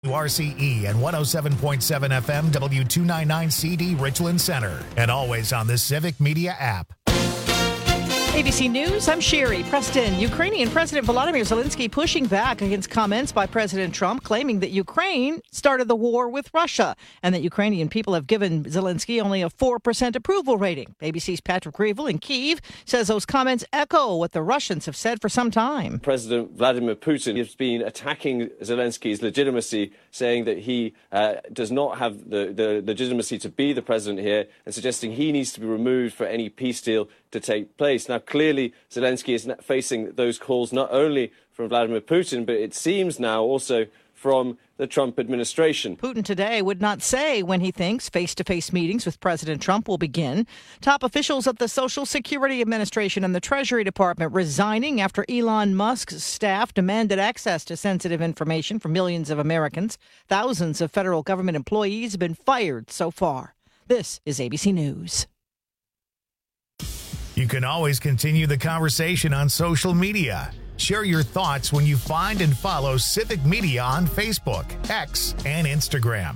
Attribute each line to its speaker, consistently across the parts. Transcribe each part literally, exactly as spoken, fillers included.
Speaker 1: W R C E and one oh seven point seven F M W two ninety-nine C D Richland Center, and always on the Civic Media app.
Speaker 2: A B C News, I'm Sherry Preston. Ukrainian President Volodymyr Zelensky pushing back against comments by President Trump claiming that Ukraine started the war with Russia and that Ukrainian people have given Zelensky only a four percent approval rating. A B C's Patrick Grievel in Kyiv says those comments echo what the Russians have said for some time.
Speaker 3: President Vladimir Putin has been attacking Zelensky's legitimacy, saying that he uh, does not have the, the legitimacy to be the president here, and suggesting he needs to be removed for any peace deal to take place. Now, clearly, Zelensky is facing those calls not only from Vladimir Putin, but it seems now also from the Trump administration.
Speaker 2: Putin today would not say when he thinks face-to-face meetings with President Trump will begin. Top officials at the Social Security Administration and the Treasury Department resigning after Elon Musk's staff demanded access to sensitive information from millions of Americans. Thousands of federal government employees have been fired so far. This is A B C News.
Speaker 1: You can always continue the conversation on social media. Share your thoughts when you find and follow Civic Media on Facebook, X, and Instagram.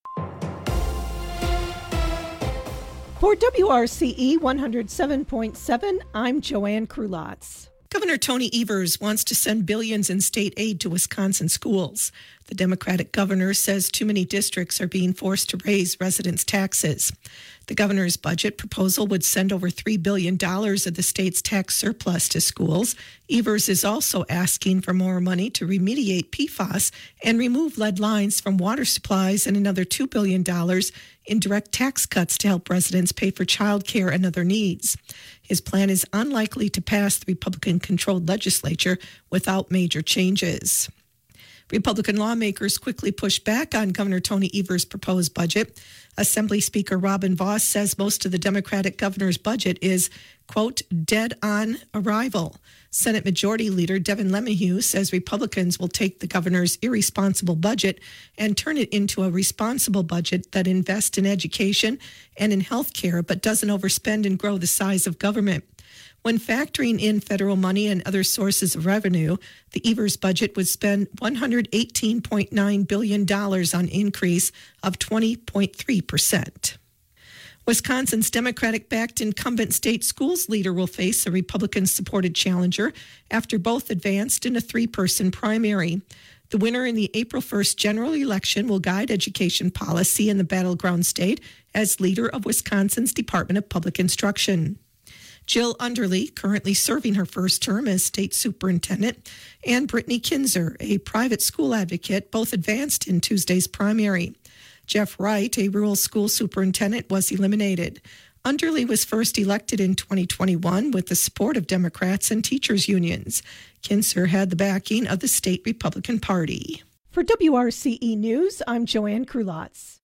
Speaker 4: For W R C E one oh seven point seven, I'm Joanne Krulotz. Governor Tony Evers wants to send billions in state aid to Wisconsin schools. The Democratic governor says too many districts are being forced to raise residents' taxes. The governor's budget proposal would send over three billion dollars of the state's tax surplus to schools. Evers is also asking for more money to remediate P FAS and remove lead lines from water supplies, and another two billion dollars in direct tax cuts to help residents pay for child care and other needs. His plan is unlikely to pass the Republican-controlled legislature without major changes. Republican lawmakers quickly pushed back on Governor Tony Evers' proposed budget. Assembly Speaker Robin Vos says most of the Democratic governor's budget is, quote, dead on arrival. Senate Majority Leader Devin LeMahieu says Republicans will take the governor's irresponsible budget and turn it into a responsible budget that invests in education and in health care, but doesn't overspend and grow the size of government. When factoring in federal money and other sources of revenue, the Evers budget would spend one hundred eighteen point nine billion dollars on increase of twenty point three percent. Wisconsin's Democratic-backed incumbent state schools leader will face a Republican-supported challenger after both advanced in a three-person primary. The winner in the April first general election will guide education policy in the battleground state as leader of Wisconsin's Department of Public Instruction. Jill Underly, currently serving her first term as state superintendent, and Brittany Kinzer, a private school advocate, both advanced in Tuesday's primary. Jeff Wright, a rural school superintendent, was eliminated. Underly was first elected in twenty twenty-one with the support of Democrats and teachers' unions. Kinzer had the backing of the state Republican Party. For W R C E News, I'm Joanne Krulotz.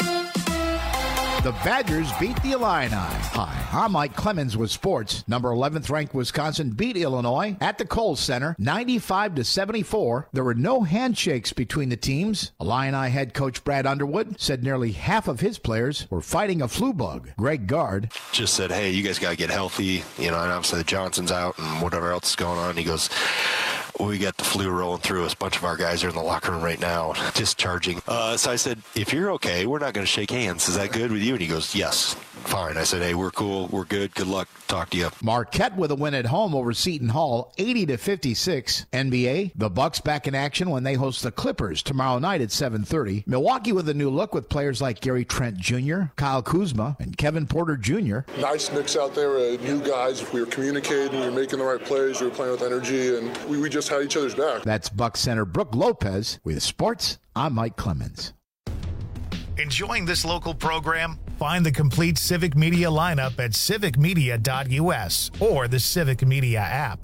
Speaker 5: The Badgers beat the Illini. Hi, I'm Mike Clemens with sports. Number eleventh ranked Wisconsin beat Illinois at the Kohl Center ninety-five to seventy-four. There were no handshakes between the teams. Illini head coach Brad Underwood said nearly half of his players were fighting a flu bug. Greg Gard
Speaker 6: just said, hey, you guys got to get healthy. You know, and obviously the Johnson's out and whatever else is going on. He goes, we got the flu rolling through us. A bunch of our guys are in the locker room right now, just charging. Uh, so I said, if you're okay, we're not going to shake hands. Is that good with you? And he goes, yes, fine. I said, hey, we're cool. We're good. Good luck. Talk to you.
Speaker 5: Marquette with a win at home over Seton Hall, eighty to fifty-six. N B A, the Bucks back in action when they host the Clippers tomorrow night at seven thirty. Milwaukee with a new look with players like Gary Trent Junior, Kyle Kuzma, and Kevin Porter Junior
Speaker 7: Nice mix out there. Uh, new guys. We were communicating. We were making the right plays. We were playing with energy, and we, we just had each other's back.
Speaker 5: That's Bucks center Brooke Lopez with sports. I'm Mike Clemens.
Speaker 1: Enjoying this local program? Find the complete Civic Media lineup at civic media dot u s or the Civic Media app.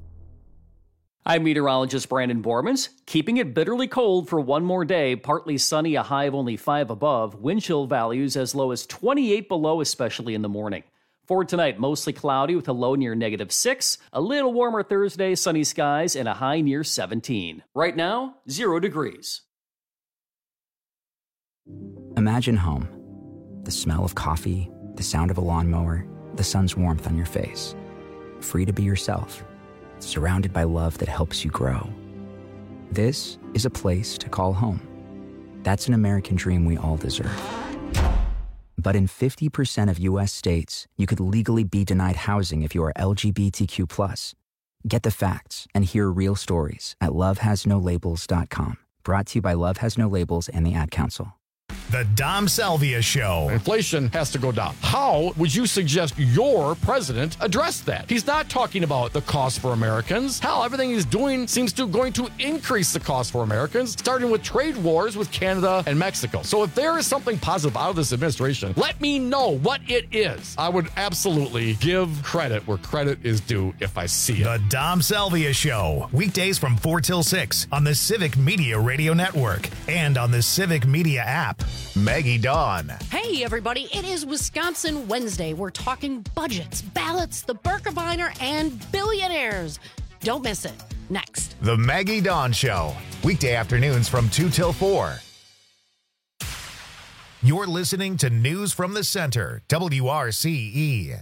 Speaker 8: I'm meteorologist Brandon Bormans. Keeping it bitterly cold for one more day. Partly sunny, a high of only five above. Wind chill values as low as twenty-eight below, especially in the morning. For tonight, mostly cloudy with a low near negative six. A little warmer Thursday, sunny skies, and a high near seventeen. Right now, zero degrees.
Speaker 9: Imagine home. The smell of coffee, the sound of a lawnmower, the sun's warmth on your face. Free to be yourself. Surrounded by love that helps you grow. This is a place to call home. That's an American dream we all deserve. But in fifty percent of U S states, you could legally be denied housing if you are L G B T Q plus. Get the facts and hear real stories at love has no labels dot com. Brought to you by Love Has No Labels and the Ad Council.
Speaker 1: The Dom Salvia Show.
Speaker 10: Inflation has to go down. How would you suggest your president address that? He's not talking about the cost for Americans. Hell, everything he's doing seems to going to increase the cost for Americans, starting with trade wars with Canada and Mexico. So if there is something positive out of this administration, let me know what it is. I would absolutely give credit where credit is due if I see it.
Speaker 1: The Dom Salvia Show. Weekdays from four till six on the Civic Media Radio Network and on the Civic Media app. Maggie Dawn.
Speaker 11: Hey, everybody. It is Wisconsin Wednesday. We're talking budgets, ballots, the Birkebeiner, and billionaires. Don't miss it. Next.
Speaker 1: The Maggie Dawn Show. Weekday afternoons from two till four. You're listening to News from the Center, W R C E.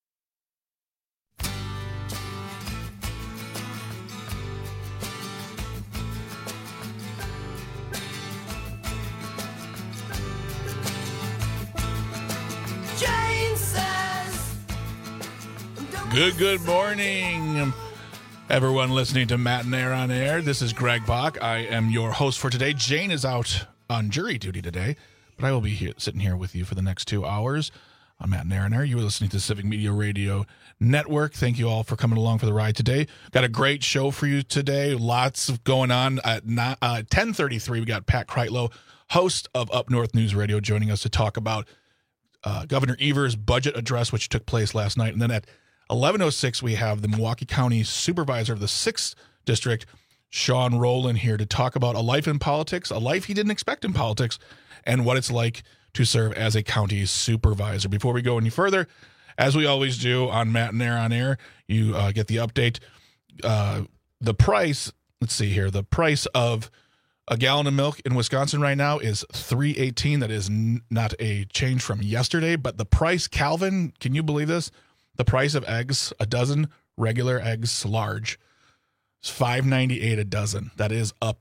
Speaker 12: Good, good morning, everyone listening to Matt and Air on Air. This is Greg Bach. I am your host for today. Jane is out on jury duty today, but I will be here, sitting here with you for the next two hours on Matt and Air on Air. You are listening to Civic Media Radio Network. Thank you all for coming along for the ride today. Got a great show for you today. Lots of going on. At not, uh, ten thirty-three, we got Pat Kreitlow, host of Up North News Radio, joining us to talk about uh, Governor Evers' budget address, which took place last night. And then at eleven oh six, we have the Milwaukee County Supervisor of the sixth District, Sean Rowland, here to talk about a life in politics, a life he didn't expect in politics, and what it's like to serve as a county supervisor. Before we go any further, as we always do on Matt and Air on Air, you uh, get the update. Uh, the price, let's see here, the price of a gallon of milk in Wisconsin right now is three eighteen. That is n- not a change from yesterday, but the price, Calvin, can you believe this? The price of eggs, a dozen regular eggs, large, is five ninety-eight a dozen. That is up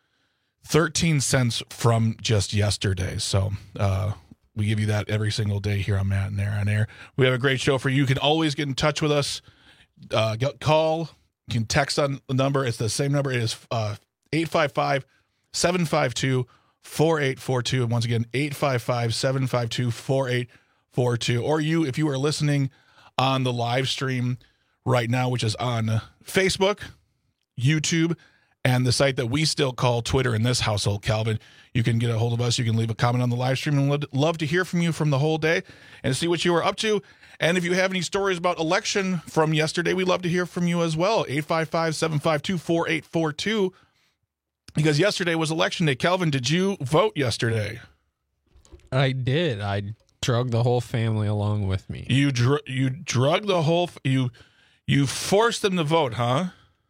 Speaker 12: thirteen cents from just yesterday. So uh, we give you that every single day here on Matt and Air on Air. We have a great show for you. You can always get in touch with us. Uh, get, call. You can text on the number. It's the same number. It is uh, eight five five, seven five two, four eight four two. And once again, eight five five, seven five two, four eight four two. Or you, if you are listening on the live stream right now, which is on Facebook, YouTube, and the site that we still call Twitter in this household, Calvin, you can get a hold of us. You can leave a comment on the live stream, and we'd love to hear from you from the whole day and see what you were up to. And if you have any stories about election from yesterday, we'd love to hear from you as well. eight five five, seven five two, four eight four two, because yesterday was election day. Calvin, did you vote yesterday?
Speaker 13: I did. I drug the whole family along with me.
Speaker 12: You dr- you drug the whole f- you you forced them to vote, huh?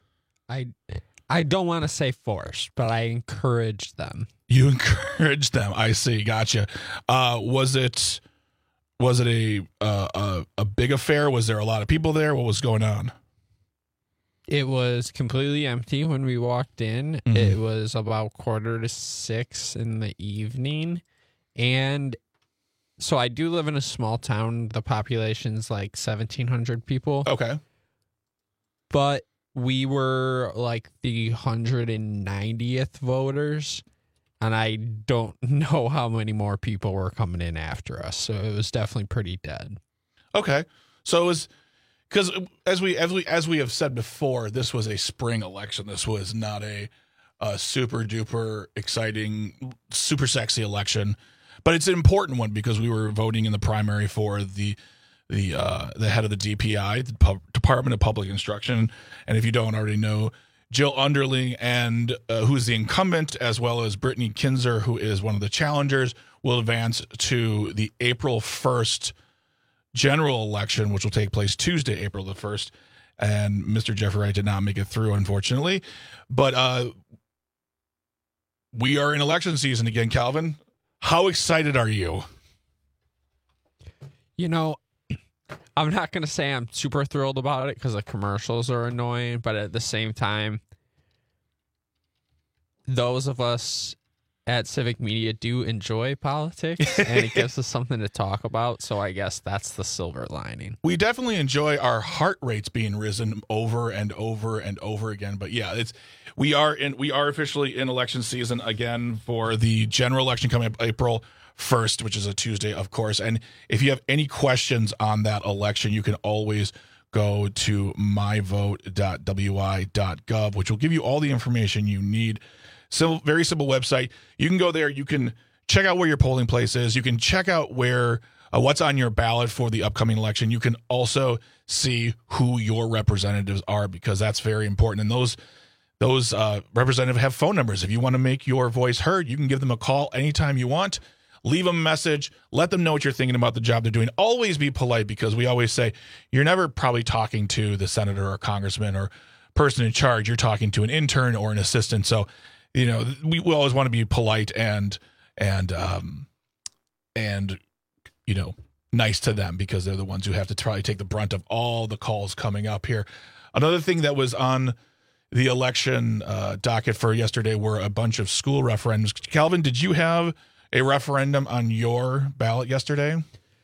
Speaker 13: I I don't want to say forced, but I encouraged them.
Speaker 12: You encouraged them. I see. Gotcha. Uh, was it was it a, uh, a a big affair? Was there a lot of people there? What was going on?
Speaker 13: It was completely empty when we walked in. Mm-hmm. It was about quarter to six in the evening, and so I do live in a small town. The population's like seventeen hundred people.
Speaker 12: Okay.
Speaker 13: But we were like the one hundred ninetieth voters, and I don't know how many more people were coming in after us. So it was definitely pretty dead.
Speaker 12: Okay. So it was because as we as we as we have said before, this was a spring election. This was not a, a super duper exciting, super sexy election. But it's an important one because we were voting in the primary for the the uh, the head of the D P I, the Pub- Department of Public Instruction. And if you don't already know, Jill Underling, and uh, who's the incumbent, as well as Brittany Kinzer, who is one of the challengers, will advance to the April first general election, which will take place Tuesday, April the first. And Mister Jeffrey Wright did not make it through, unfortunately. But uh, we are in election season again, Calvin. How excited are you?
Speaker 13: You know, I'm not going to say I'm super thrilled about it because the commercials are annoying, but at the same time, those of us at Civic Media do enjoy politics, and it gives us something to talk about. So I guess that's the silver lining.
Speaker 12: We definitely enjoy our heart rates being risen over and over and over again. But yeah, it's we are in we are officially in election season again for the general election coming up April first, which is a Tuesday, of course. And if you have any questions on that election, you can always go to my vote dot w i dot gov, which will give you all the information you need. So very simple website. You can go there. You can check out where your polling place is. You can check out where uh, what's on your ballot for the upcoming election. You can also see who your representatives are, because that's very important. And those those uh, representatives have phone numbers. If you want to make your voice heard, you can give them a call anytime you want. Leave them a message. Let them know what you're thinking about the job they're doing. Always be polite, because we always say you're never probably talking to the senator or congressman or person in charge. You're talking to an intern or an assistant. So, you know, we, we always want to be polite and and um and you know nice to them, because they're the ones who have to try to take the brunt of all the calls coming up here. Another thing that was on the election uh, docket for yesterday were a bunch of school referendums. Calvin, did you have a referendum on your ballot yesterday?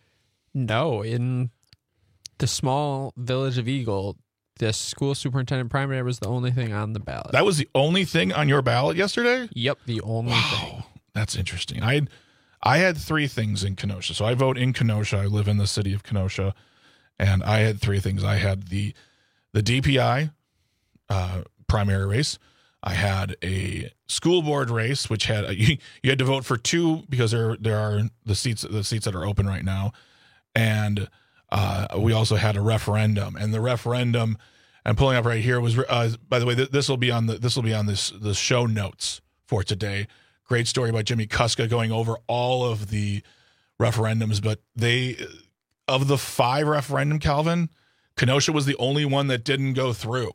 Speaker 13: No, in the small village of Eagle, the school superintendent primary was the only thing on the ballot.
Speaker 12: That was the only thing on your ballot yesterday?
Speaker 13: Yep, the only
Speaker 12: wow,
Speaker 13: thing.
Speaker 12: That's interesting. I had, I had three things in Kenosha. So I vote in Kenosha. I live in the city of Kenosha, and I had three things. I had the the D P I uh, primary race. I had a school board race, which had a, you, you had to vote for two, because there there are the seats the seats that are open right now, and uh, we also had a referendum. And the referendum I'm pulling up right here was uh, by the way, th- this will be on the this will be on this the show notes for today. Great story by Jimmy Kuska going over all of the referendums, but they of the five referendum, Calvin, Kenosha was the only one that didn't go through.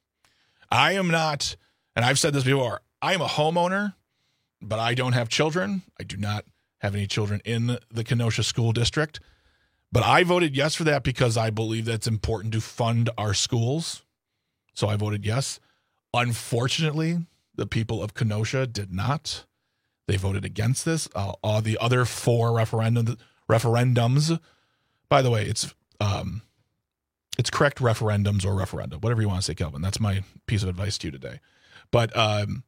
Speaker 12: I am not. And I've said this before, I am a homeowner, but I don't have children. I do not have any children in the Kenosha School District. But I voted yes for that because I believe that's important to fund our schools. So I voted yes. Unfortunately, the people of Kenosha did not. They voted against this. Uh, all the other four referendum, referendums, by the way, it's um, it's correct referendums or referendum, whatever you want to say, Kelvin. That's my piece of advice to you today. But um,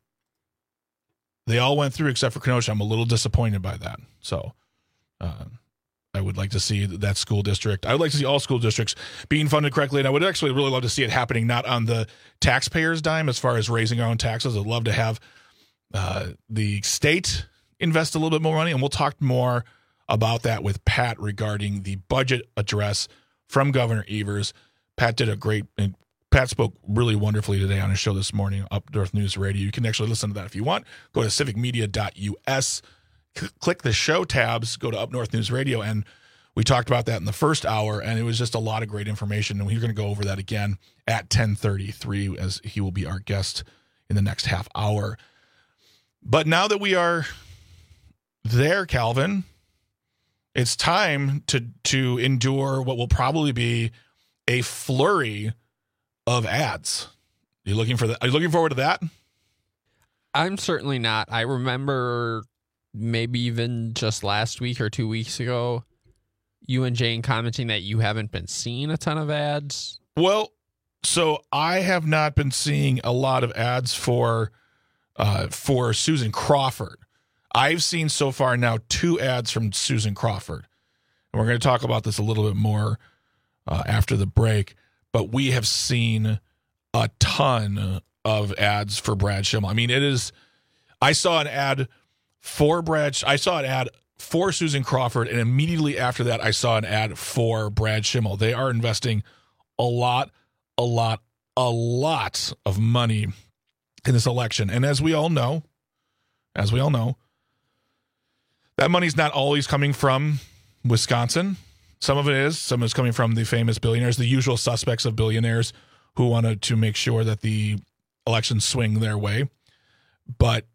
Speaker 12: they all went through except for Kenosha. I'm a little disappointed by that. So uh, I would like to see that school district. I would like to see all school districts being funded correctly. And I would actually really love to see it happening not on the taxpayers' dime as far as raising our own taxes. I'd love to have uh, the state invest a little bit more money. And we'll talk more about that with Pat regarding the budget address from Governor Evers. Pat did a great Pat spoke really wonderfully today on his show this morning, Up North News Radio. You can actually listen to that if you want. Go to civic media dot u s, c- click the show tabs, go to Up North News Radio, and we talked about that in the first hour, and it was just a lot of great information, and we're going to go over that again at ten thirty-three, as he will be our guest in the next half hour. But now that we are there, Calvin, it's time to to endure what will probably be a flurry of ads. Are you looking for that? Are you looking forward to that?
Speaker 13: I'm certainly not. I remember maybe even just last week or two weeks ago, you and Jane commenting that you haven't been seeing a ton of ads.
Speaker 12: Well, so I have not been seeing a lot of ads for uh, for Susan Crawford. I've seen so far now two ads from Susan Crawford. And we're going to talk about this a little bit more uh, after the break. But we have seen a ton of ads for Brad Schimmel. I mean, it is, I saw an ad for Brad, I saw an ad for Susan Crawford, and immediately after that, I saw an ad for Brad Schimmel. They are investing a lot, a lot, a lot of money in this election. And as we all know, as we all know, that money's not always coming from Wisconsin. Some of it is. Some is coming from the famous billionaires, the usual suspects of billionaires who wanted to make sure that the elections swing their way. But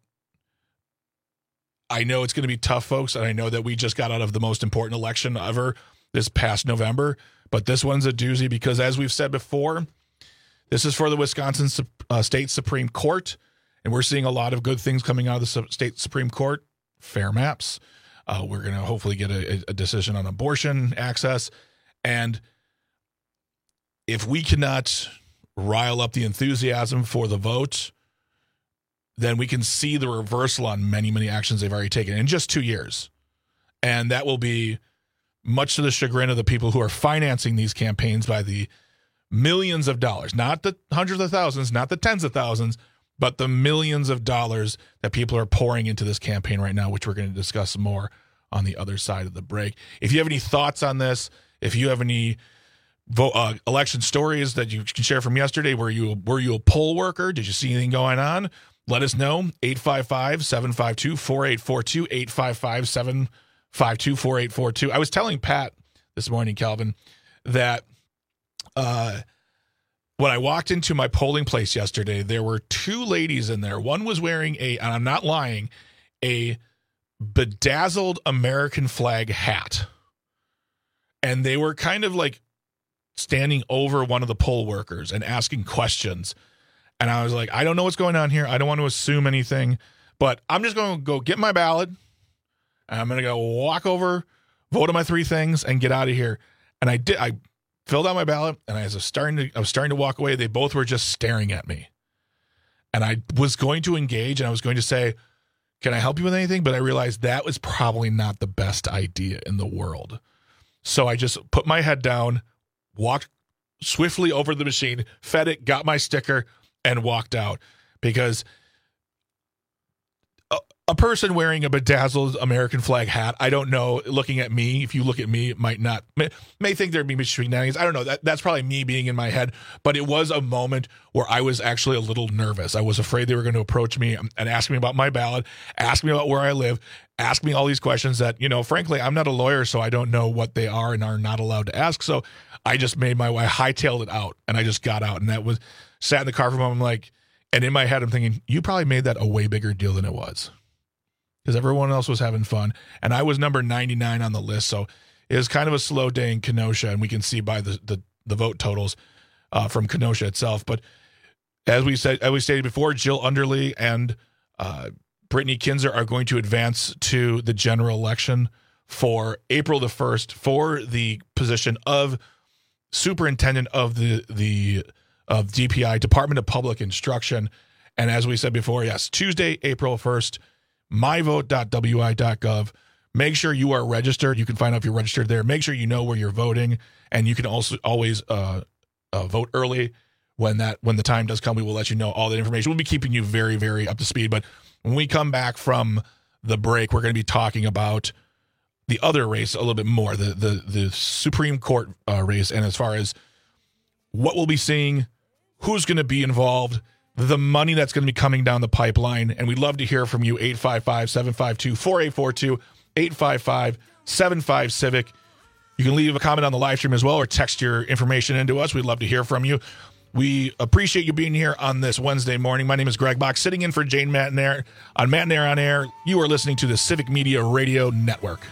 Speaker 12: I know it's going to be tough, folks, and I know that we just got out of the most important election ever this past November. But this one's a doozy because, as we've said before, this is for the Wisconsin uh, State Supreme Court, And we're seeing a lot of good things coming out of the state Supreme Court. Fair maps. Uh, we're going to hopefully get a, a decision on abortion access. And if we cannot rile up the enthusiasm for the vote, then we can see the reversal on many, many actions they've already taken in just two years. And that will be much to the chagrin of the people who are financing these campaigns by the millions of dollars, not the hundreds of thousands, not the tens of thousands, but the millions of dollars that people are pouring into this campaign right now, which we're going to discuss more on the other side of the break. If you have any thoughts on this, if you have any vote, uh, election stories that you can share from yesterday, were you were you a poll worker? Did you see anything going on? Let us know. eight five five, seven five two, four eight four two, eight five five, seven five two, four eight four two. I was telling Pat this morning, Calvin, that uh, when I walked into my polling place yesterday, there were two ladies in there. One was wearing a, and I'm not lying, a bedazzled American flag hat. And they were kind of like standing over one of the poll workers and asking questions. And I was like, I don't know what's going on here. I don't want to assume anything, but I'm just going to go get my ballot. And I'm going to go walk over, vote on my three things, and get out of here. And I did. I filled out my ballot, and I was starting to. I was starting to walk away. They both were just staring at me. And I was going to engage, and I was going to say, "Can I help you with anything?" But I realized that was probably not the best idea in the world. So I just put my head down, walked swiftly over to the machine, fed it, got my sticker, and walked out. Because a, a person wearing a bedazzled American flag hat, I don't know, looking at me, if you look at me, it might not, may, may think there'd be shenanigans. I don't know. That, that's probably me being in my head. But it was a moment where I was actually a little nervous. I was afraid they were going to approach me and ask me about my ballot, ask me about where I live, ask me all these questions that, you know, frankly, I'm not a lawyer, so I don't know what they are and are not allowed to ask. So I just made my way, I hightailed it out, and I just got out. And that was, sat in the car for a moment, I'm like, and in my head, I'm thinking, you probably made that a way bigger deal than it was. Because everyone else was having fun. And I was number ninety-nine on the list. So it was kind of a slow day in Kenosha, and we can see by the the, the vote totals uh, from Kenosha itself. But as we said, as we stated before, Jill Underly and uh, Brittany Kinzer are going to advance to the general election for April the first for the position of superintendent of the the of D P I, Department of Public Instruction. And as we said before, yes, Tuesday, April first, my vote dot w i dot gov. Make sure you are registered. You can find out if you're registered there. Make sure you know where you're voting, and you can also always uh, uh, vote early when that when the time does come. We will let you know all that information. We'll be keeping you very, very up to speed. But when we come back from the break, we're going to be talking about the other race a little bit more, the the the Supreme Court uh, race, and as far as what we'll be seeing, who's going to be involved, the money that's going to be coming down the pipeline. And we'd love to hear from you. eight five five, seven five two, four eight four two, eight five five, seven five, Civic. You can leave a comment on the live stream as well, or text your information into us. We'd love to hear from you. We appreciate you being here on this Wednesday morning. My name is Greg Bach, sitting in for Jane McNair on McNair on Air. You are listening to the Civic Media Radio Network.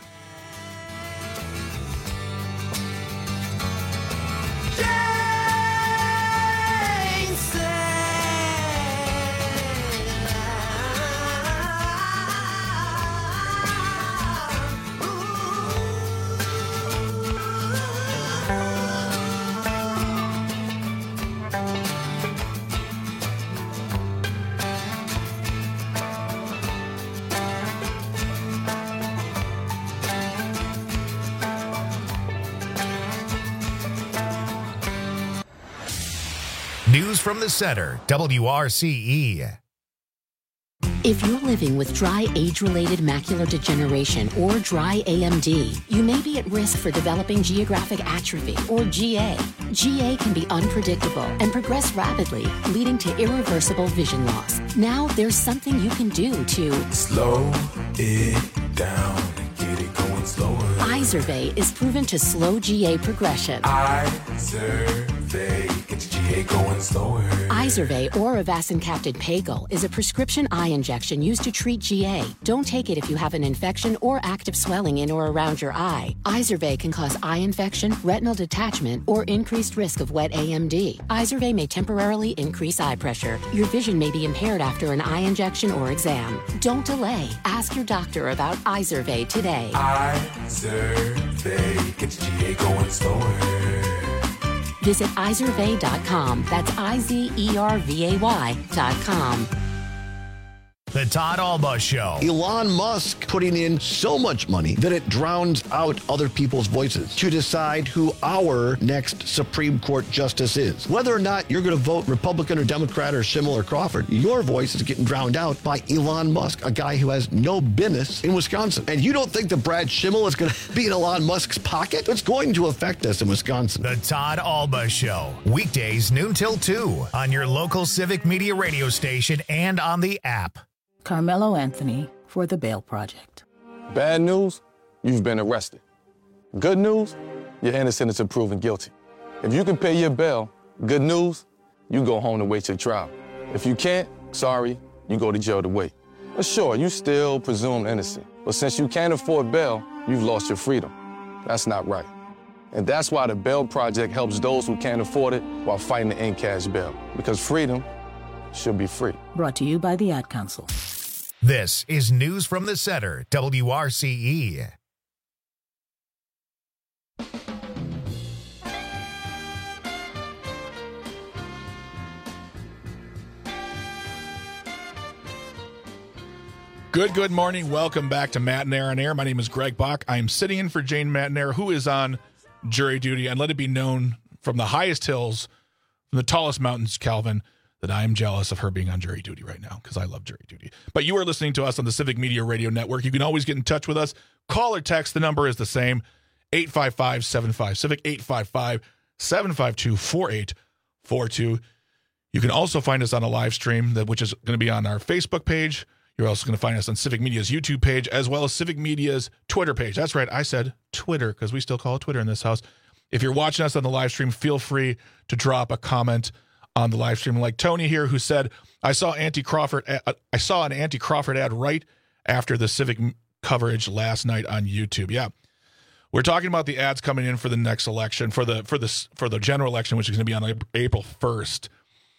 Speaker 1: News from the center, W R C E.
Speaker 14: If you're living with dry age-related macular degeneration or dry A M D, you may be at risk for developing geographic atrophy or G A. G A can be unpredictable and progress rapidly, leading to irreversible vision loss. Now there's something you can do to
Speaker 15: slow it down and get it going slower.
Speaker 14: Izervay is proven to slow G A progression.
Speaker 15: Izervay, it's G A. A going slower.
Speaker 14: Izervay or Avastin-capted Pagel is a prescription eye injection used to treat G A. Don't take it if you have an infection or active swelling in or around your eye. Izervay can cause eye infection, retinal detachment, or increased risk of wet A M D. Izervay may temporarily increase eye pressure. Your vision may be impaired after an eye injection or exam. Don't delay. Ask your doctor about Izervay today.
Speaker 15: Izervay gets G A going slower.
Speaker 14: Visit Izervay dot com. That's I Z E R V A Y dot com.
Speaker 1: The Todd Alba Show.
Speaker 16: Elon Musk putting in so much money that it drowns out other people's voices to decide who our next Supreme Court justice is. Whether or not you're going to vote Republican or Democrat or Schimmel or Crawford, your voice is getting drowned out by Elon Musk, a guy who has no business in Wisconsin. And you don't think that Brad Schimmel is going to be in Elon Musk's pocket? It's going to affect us in Wisconsin.
Speaker 1: The Todd Alba Show. Weekdays noon till two on your local Civic Media radio station and on the app.
Speaker 17: Carmelo Anthony for the Bail Project.
Speaker 18: Bad news, you've been arrested. Good news, you're innocent until proven guilty. If you can pay your bail, good news, you go home to wait your trial. If you can't, sorry, you go to jail to wait. But sure, you still presumed innocent. But since you can't afford bail, you've lost your freedom. That's not right. And that's why the Bail Project helps those who can't afford it while fighting to end cash bail. Because freedom should be free.
Speaker 17: Brought to you by the Ad Council.
Speaker 1: This is News from the Center, W R C E.
Speaker 12: Good, good morning. Welcome back to Matt and Air on Air. My name is Greg Bach. I am sitting in for Jane Matnair, who is on jury duty. And let it be known from the highest hills, from the tallest mountains, Calvin, that I am jealous of her being on jury duty right now because I love jury duty. But you are listening to us on the Civic Media Radio Network. You can always get in touch with us. Call or text. The number is the same, eight five five, seven five, Civic, eight five five, seven five two, four eight four two. You can also find us on a live stream, that which is going to be on our Facebook page. You're also going to find us on Civic Media's YouTube page, as well as Civic Media's Twitter page. That's right, I said Twitter, because we still call it Twitter in this house. If you're watching us on the live stream, feel free to drop a comment on the live stream, like Tony here, who said, I saw anti Crawford uh, I saw an anti Crawford ad right after the Civic coverage last night on YouTube. Yeah. We're talking about the ads coming in for the next election, for the for the for the general election, which is going to be on April first.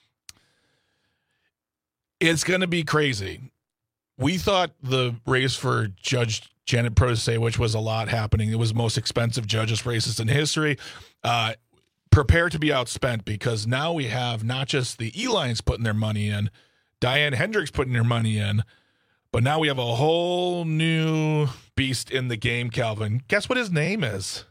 Speaker 12: It's going to be crazy. We thought the race for Judge Janet Protasewicz was a lot happening. It was the most expensive judges races in history. Uh, prepare to be outspent, because now we have not just the Elines putting their money in, Diane Hendricks putting their money in, but now we have a whole new beast in the game, Calvin. Guess what his name is?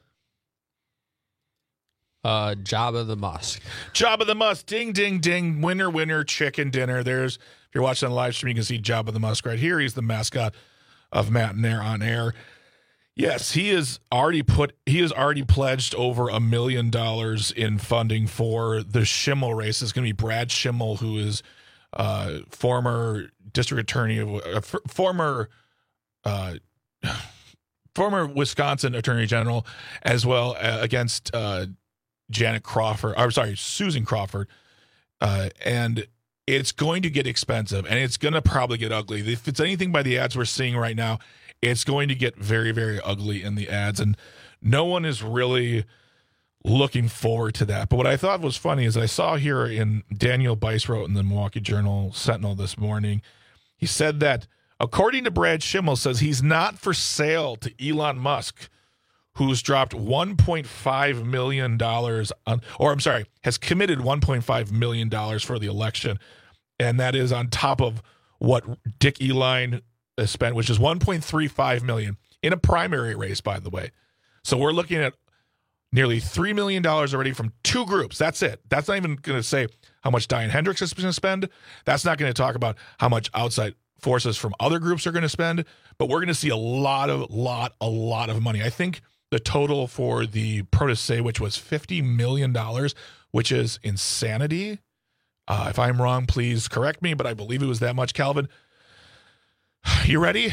Speaker 13: Uh, Jabba the Musk.
Speaker 12: Jabba the Musk. Ding, ding, ding. Winner, winner, chicken dinner. There's, if you're watching on the live stream, you can see Jabba the Musk right here. He's the mascot of Matt and Air on Air. Yes, he is already put. He has already pledged over a million dollars in funding for the Schimmel race. It's going to be Brad Schimmel, who is uh, former district attorney of uh, f- former uh, former Wisconsin Attorney General, as well uh, against uh, Janet Crawford. I'm sorry, Susan Crawford, uh, and it's going to get expensive, and it's going to probably get ugly. If it's anything by the ads we're seeing right now, it's going to get very, very ugly in the ads, and no one is really looking forward to that. But what I thought was funny is I saw here in Daniel Bice wrote in the Milwaukee Journal Sentinel this morning, he said that according to Brad Schimmel, says he's not for sale to Elon Musk, who's dropped one point five million dollars on, or I'm sorry, has committed one point five million dollars for the election. And that is on top of what Dick Eline spent, which is one point three five million dollars in a primary race, by the way. So we're looking at nearly three million dollars already from two groups. That's it. That's not even going to say how much Diane Hendricks is going to spend. That's not going to talk about how much outside forces from other groups are going to spend. But we're going to see a lot of, lot, a lot of money. I think the total for the Protasewicz was fifty million dollars, which is insanity. Uh, if I'm wrong, please correct me, but I believe it was that much. Calvin, you ready?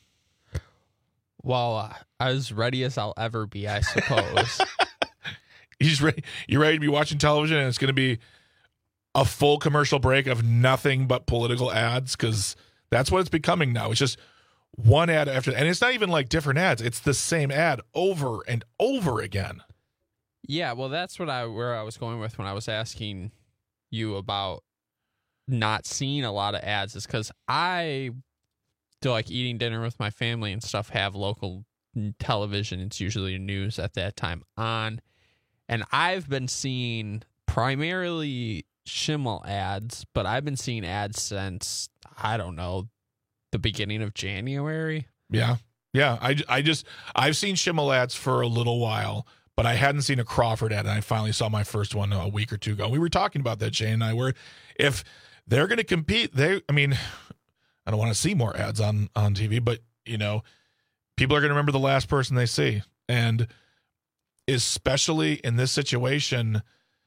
Speaker 13: Well, uh, as ready as I'll ever be, I suppose.
Speaker 12: You just ready, you're ready to be watching television, and it's going to be a full commercial break of nothing but political ads, because that's what it's becoming now. It's just one ad after, and it's not even like different ads. It's the same ad over and over again.
Speaker 13: Yeah, well, that's what I where I was going with when I was asking you about not seeing a lot of ads, is because I do like eating dinner with my family and stuff, have local television. It's usually news at that time on, and I've been seeing primarily Schimmel ads, but I've been seeing ads since, I don't know, the beginning of January.
Speaker 12: Yeah. Yeah. I, I just, I've seen Schimmel ads for a little while, but I hadn't seen a Crawford ad, and I finally saw my first one a week or two ago. We were talking about that, Jane and I, were, if they're going to compete, they, I mean, I don't want to see more ads on, on T V, but, you know, people are going to remember the last person they see. And especially in this situation,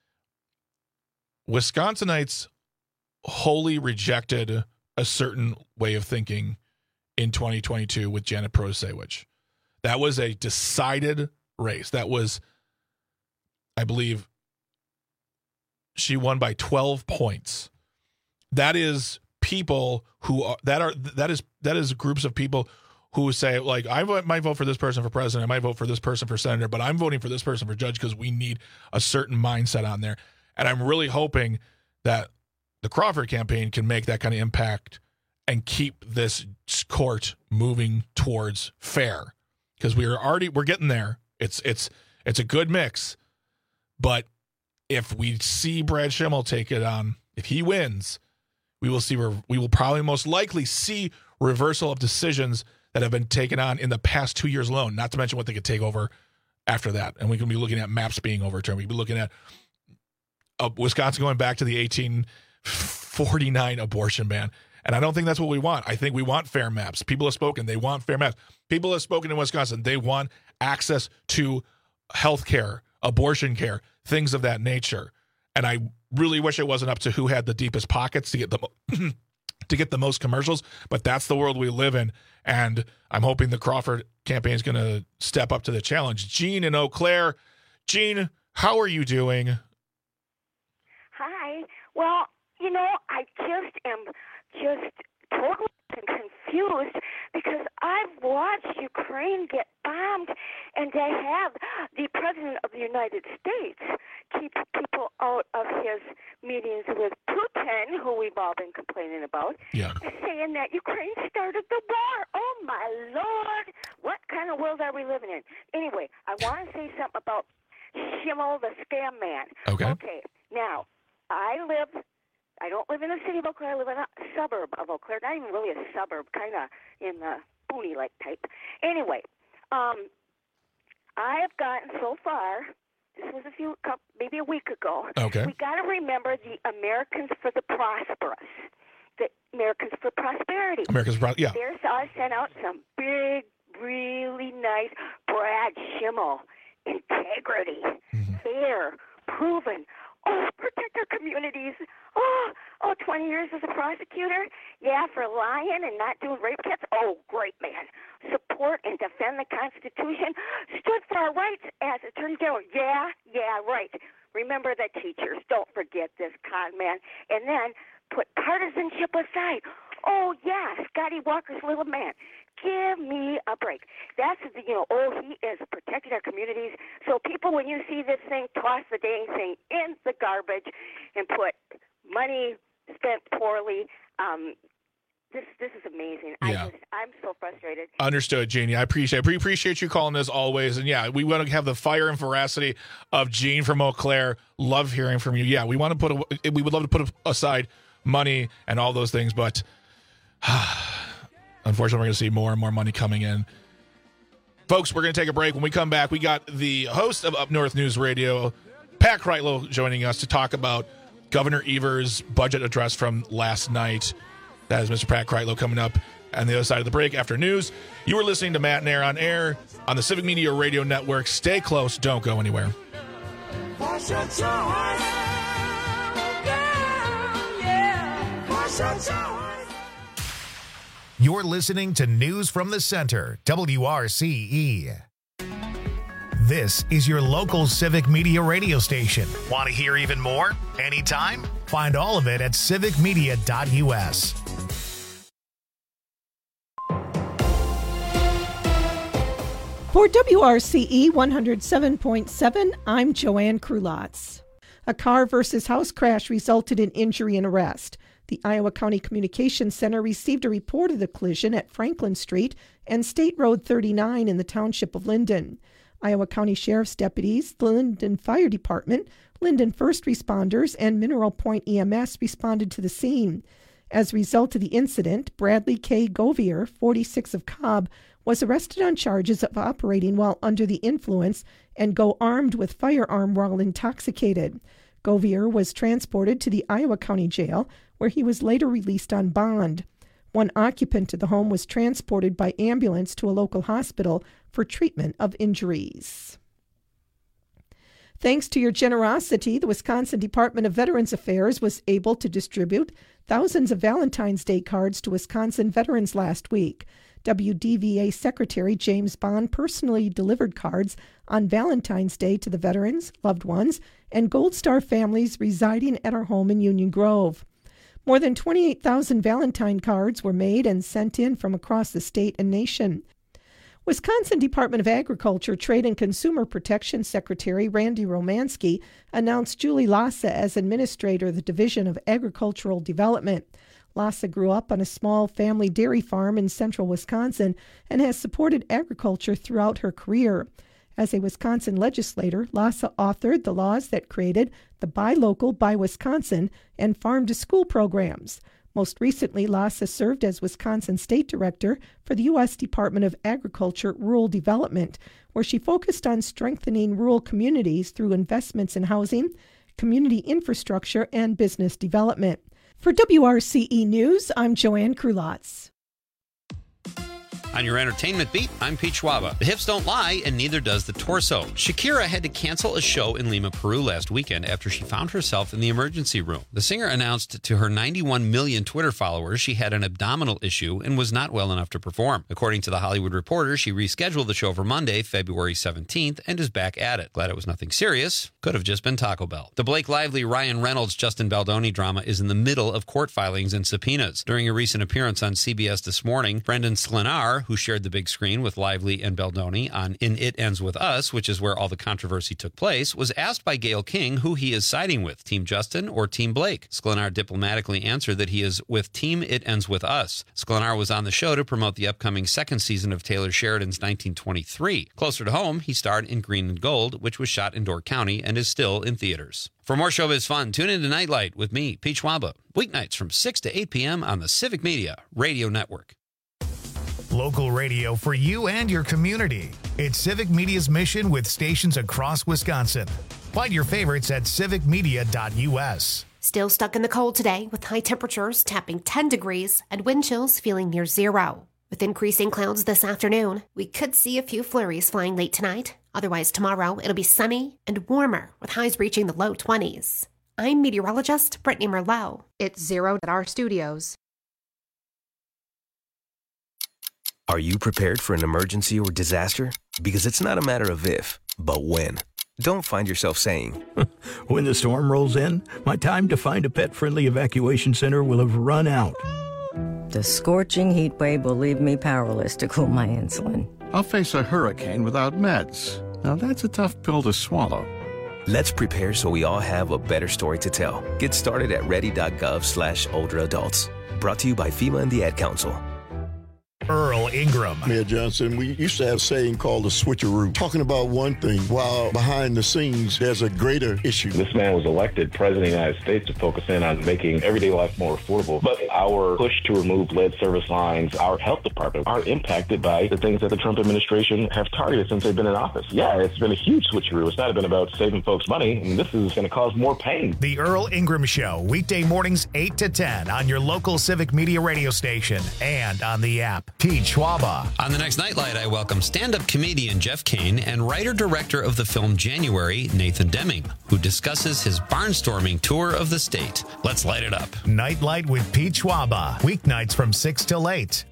Speaker 12: Wisconsinites wholly rejected a certain way of thinking in twenty twenty-two with Janet Protasiewicz. That was a decided race. That was, I believe, she won by twelve points. That is people who are, that are that is that is groups of people who say, like, I might vote for this person for president, I might vote for this person for senator, but I'm voting for this person for judge because we need a certain mindset on there. And I'm really hoping that the Crawford campaign can make that kind of impact and keep this court moving towards fair, because we are already we're getting there. It's it's it's a good mix, but if we see Brad Schimmel take it on, if he wins, we will see we will probably most likely see reversal of decisions that have been taken on in the past two years alone. Not to mention what they could take over after that, and we can be looking at maps being overturned. We can be looking at Uh, Wisconsin going back to the eighteen forty-nine abortion ban. And I don't think that's what we want. I think we want fair maps. People have spoken. They want fair maps. People have spoken in Wisconsin. They want access to health care, abortion care, things of that nature. And I really wish it wasn't up to who had the deepest pockets to get the mo- to get the most commercials. But that's the world we live in. And I'm hoping the Crawford campaign is going to step up to the challenge. Jean in Eau Claire. Jean, how are you doing?
Speaker 19: Hi. Well, you know, I just am just totally confused because I've watched Ukraine get bombed, and to have the President of the United States keep people out of his meetings with Putin, who we've all been complaining about,
Speaker 12: yeah.
Speaker 19: saying that Ukraine started the war. Oh, my Lord. What kind of world are we living in? Anyway, I want to say something about Schimmel, the scam man.
Speaker 12: Okay.
Speaker 19: Okay. Now, I live, I don't live in the city of Eau Claire. I live in a suburb of Eau Claire. Not even really a suburb, kind of in the boony-like type. Anyway, um, I have gotten so far, this was a few, maybe a week ago.
Speaker 12: Okay.
Speaker 19: We got to remember the Americans for the Prosperous, the Americans for Prosperity.
Speaker 12: Americans for yeah.
Speaker 19: There's I sent out some big, really nice Brad Schimmel integrity, mm-hmm. fair, proven. Oh, protect our communities. Oh, oh, twenty years as a prosecutor? Yeah, for lying and not doing rape kits? Oh, great man. Support and defend the Constitution. Stood for our rights as Attorney General. Yeah, yeah, right. Remember the teachers. Don't forget this con man. And then put partisanship aside. Oh, yeah, Scotty Walker's little man. Give me a break. That's, the, you know, oh, he is protecting our communities. So people, when you see this thing, toss the dang thing in the garbage and put money spent poorly. Um, this this is amazing.
Speaker 12: Yeah.
Speaker 19: I just, I'm so frustrated.
Speaker 12: Understood, Jeannie. I appreciate I appreciate you calling as always. And yeah, we want to have the fire and veracity of Jean from Eau Claire. Love hearing from you. Yeah, we want to put a, we would love to put aside money and all those things, but unfortunately, we're going to see more and more money coming in. Folks, we're going to take a break. When we come back, we got the host of Up North News Radio, Pat Kreitlow, joining us to talk about Governor Evers' budget address from last night. That is Mister Pat Kreitlow coming up on the other side of the break after news. You are listening to Matt and Air on Air on the Civic Media Radio Network. Stay close. Don't go anywhere.
Speaker 1: You're listening to News from the Center, W R C E. This is your local Civic Media radio station. Want to hear even more? Anytime? Find all of it at civic media dot u s.
Speaker 4: For W R C E one oh seven point seven, I'm Joanne Krulotz. A car versus house crash resulted in injury and arrest. The Iowa County Communications Center received a report of the collision at Franklin Street and State Road thirty-nine in the township of Linden. Iowa County Sheriff's deputies, the Linden Fire Department, Linden First Responders, and Mineral Point E M S responded to the scene. As a result of the incident, Bradley K. Govier, forty-six of Cobb, was arrested on charges of operating while under the influence and go armed with firearm while intoxicated. Govier was transported to the Iowa County Jail, where he was later released on bond. One occupant of the home was transported by ambulance to a local hospital for treatment of injuries. Thanks to your generosity, the Wisconsin Department of Veterans Affairs was able to distribute thousands of Valentine's Day cards to Wisconsin veterans last week. W D V A Secretary James Bond personally delivered cards on Valentine's Day to the veterans, loved ones, and Gold Star families residing at our home in Union Grove. More than twenty-eight thousand Valentine cards were made and sent in from across the state and nation. Wisconsin Department of Agriculture, Trade and Consumer Protection Secretary Randy Romanski announced Julie Lassa as administrator of the Division of Agricultural Development. Lassa grew up on a small family dairy farm in central Wisconsin and has supported agriculture throughout her career. As a Wisconsin legislator, Lassa authored the laws that created the Buy Local, Buy Wisconsin and Farm to School programs. Most recently, Lassa served as Wisconsin State Director for the U S Department of Agriculture Rural Development, where she focused on strengthening rural communities through investments in housing, community infrastructure, and business development. For W R C E News, I'm Joanne Krulotz.
Speaker 20: On your entertainment beat, I'm Pete Schwaba. The hips don't lie, and neither does the torso. Shakira had to cancel a show in Lima, Peru last weekend after she found herself in the emergency room. The singer announced to her ninety-one million Twitter followers she had an abdominal issue and was not well enough to perform. According to The Hollywood Reporter, she rescheduled the show for Monday, February seventeenth, and is back at it. Glad it was nothing serious. Could have just been Taco Bell. The Blake Lively, Ryan Reynolds, Justin Baldoni drama is in the middle of court filings and subpoenas. During a recent appearance on C B S This Morning, Brendan Sklenar, who shared the big screen with Lively and Baldoni on In It Ends With Us, which is where all the controversy took place, was asked by Gayle King who he is siding with, Team Justin or Team Blake. Sklenar diplomatically answered that he is with Team It Ends With Us. Sklenar was on the show to promote the upcoming second season of Taylor Sheridan's nineteen twenty-three. Closer to home, he starred in Green and Gold, which was shot in Door County and is still in theaters. For more showbiz fun, tune in to Nightlight with me, Pete Schwaba, weeknights from six to eight p.m. on the Civic Media Radio Network.
Speaker 1: Local radio for you and your community. It's Civic Media's mission with stations across Wisconsin. Find your favorites at civic media dot u s.
Speaker 21: Still stuck in the cold today with high temperatures tapping ten degrees and wind chills feeling near zero. With increasing clouds this afternoon, we could see a few flurries flying late tonight. Otherwise, tomorrow it'll be sunny and warmer with highs reaching the low twenties. I'm meteorologist Brittany Merlot. It's zero at our studios.
Speaker 22: Are you prepared for an emergency or disaster? Because it's not a matter of if, but when. Don't find yourself saying,
Speaker 23: when the storm rolls in, my time to find a pet-friendly evacuation center will have run out.
Speaker 24: The scorching heat wave will leave me powerless to cool my insulin.
Speaker 25: I'll face a hurricane without meds. Now that's a tough pill to swallow.
Speaker 22: Let's prepare so we all have a better story to tell. Get started at ready.gov slash older adults. Brought to you by FEMA and the Ad Council.
Speaker 1: Earl Ingram.
Speaker 26: Mayor Johnson, we used to have a saying called the switcheroo, talking about one thing while behind the scenes there's a greater issue.
Speaker 27: This man was elected president of the United States to focus in on making everyday life more affordable. But our push to remove lead service lines, our health department, are impacted by the things that the Trump administration have targeted since they've been in office. Yeah, it's been a huge switcheroo. It's not been about saving folks money, and this is going to cause more pain.
Speaker 1: The Earl Ingram Show, weekday mornings eight to ten on your local Civic Media radio station and on the app. Pete Schwaba.
Speaker 20: On the next Nightlight, I welcome stand-up comedian Jeff Kane and writer-director of the film January, Nathan Deming, who discusses his barnstorming tour of the state. Let's light it up.
Speaker 1: Nightlight with Pete Schwaba, weeknights from six till eight.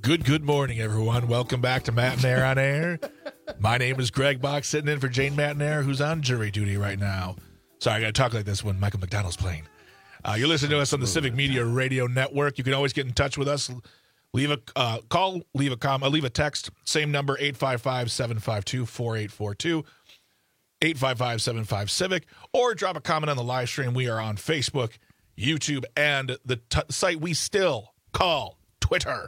Speaker 12: Good, good morning, everyone. Welcome back to Matt and Air on Air. My name is Greg Bach, sitting in for Jane Matnair, who's on jury duty right now. Sorry, I got to talk like this when Michael McDonald's playing. Uh, you're listening to us on the Civic Media Radio Network. You can always get in touch with us. Leave a uh, call, leave a com, uh, leave a text. Same number, eight five five, seven five two, four eight four two, eight five five, seven five, Civic, or drop a comment on the live stream. We are on Facebook, YouTube, and the t- site we still call Twitter.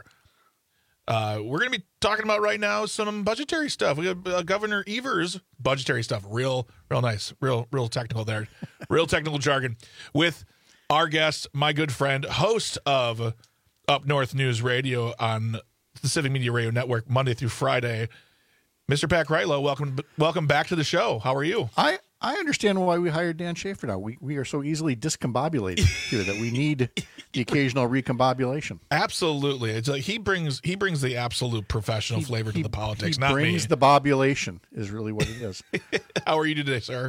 Speaker 12: Uh, we're going to be talking about right now some budgetary stuff. We have uh, Governor Evers' budgetary stuff. Real, real nice. Real, real technical there. Real technical jargon. With our guest, my good friend, host of Up North News Radio on the Civic Media Radio Network, Monday through Friday, Mister Pat Kreitlow. Welcome, welcome back to the show. How are you?
Speaker 2: I, I understand why we hired Dan Schaefer now. We we are so easily discombobulated here that we need the occasional recombobulation.
Speaker 12: Absolutely, it's like he brings he brings the absolute professional
Speaker 2: He-
Speaker 12: flavor
Speaker 2: he-
Speaker 12: to the politics.
Speaker 2: He
Speaker 12: not
Speaker 2: brings
Speaker 12: me.
Speaker 2: the bobulation is really what it is.
Speaker 12: How are you today, sir?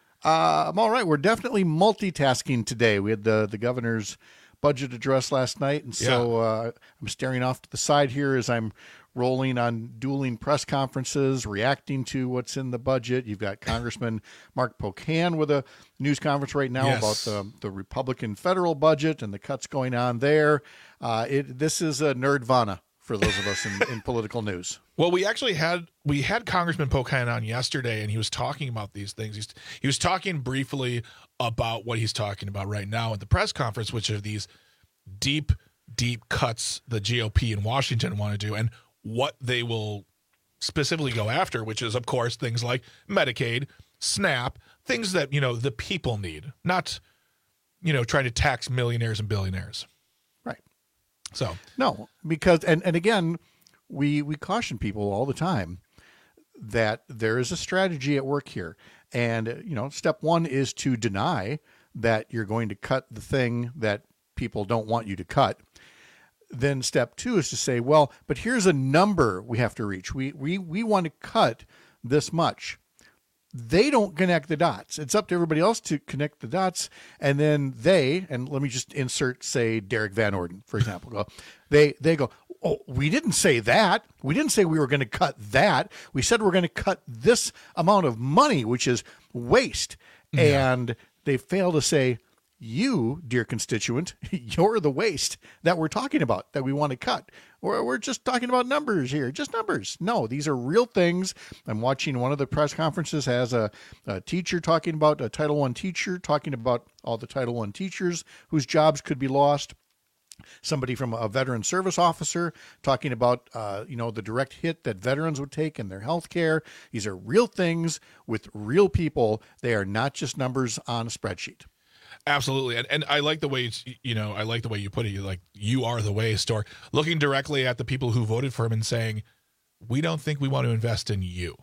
Speaker 2: Uh, I'm all right. We're definitely multitasking today. We had the the governor's budget address last night, and so uh, I'm staring off to the side here as I'm rolling on dueling press conferences, reacting to what's in the budget. You've got Congressman Mark Pocan with a news conference right now
Speaker 12: Yes.
Speaker 2: about the, the Republican federal budget and the cuts going on there. Uh, it this is a nerdvana for those of us in, in political news.
Speaker 12: Well, we actually had we had Congressman Pocan on yesterday, and he was talking about these things. He's, he was talking briefly about what he's talking about right now at the press conference, which are these deep, deep cuts the G O P in Washington want to do, and what they will specifically go after, which is, of course, things like Medicaid, SNAP, things that, you know, the people need, not, you know, trying to tax millionaires and billionaires.
Speaker 2: Right.
Speaker 12: So,
Speaker 2: No, because and, and again, we we caution people all the time that there is a strategy at work here. And uh, you know, step one is to deny that you're going to cut the thing that people don't want you to cut. Then step two is to say, well, but here's a number we have to reach. We we we want to cut this much. They don't connect the dots. It's up to everybody else to connect the dots. And then they, and let me just insert, say, Derek Van Orden, for example, go, they, they go, oh, we didn't say that. We didn't say we were going to cut that. We said we're going to cut this amount of money, which is waste.
Speaker 12: Yeah.
Speaker 2: And they fail to say, you, dear constituent, you're the waste that we're talking about, that we want to cut. Or we're just talking about numbers here, just numbers. No, these are real things. I'm watching one of the press conferences has a, a teacher talking about a Title One teacher, talking about all the Title One teachers whose jobs could be lost. Somebody from a veteran service officer talking about, uh, you know, the direct hit that veterans would take in their health care. These are real things with real people. They are not just numbers on a spreadsheet.
Speaker 12: absolutely. And, and I like the way, it's, you know, I like the way you put it. You're like, you are the waste, or looking directly at the people who voted for him and saying, we don't think we want to invest in you.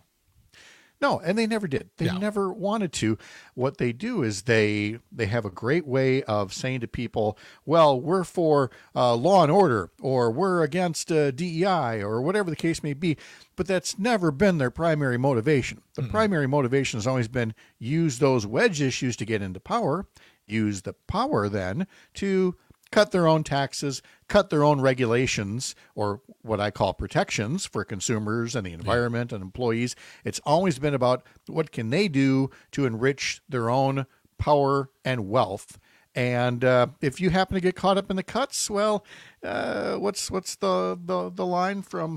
Speaker 2: No, and they never did. They
Speaker 12: No.
Speaker 2: never wanted to. What they do is they they have a great way of saying to people, well, we're for uh, law and order, or we're against uh, D E I, or whatever the case may be. But that's never been their primary motivation. The
Speaker 12: Mm-hmm.
Speaker 2: primary motivation has always been use those wedge issues to get into power, use the power then to cut their own taxes, cut their own regulations, or what I call protections for consumers and the environment and employees. It's always been about what can they do to enrich their own power and wealth. And uh, if you happen to get caught up in the cuts, well, uh, what's what's the, the, the line from,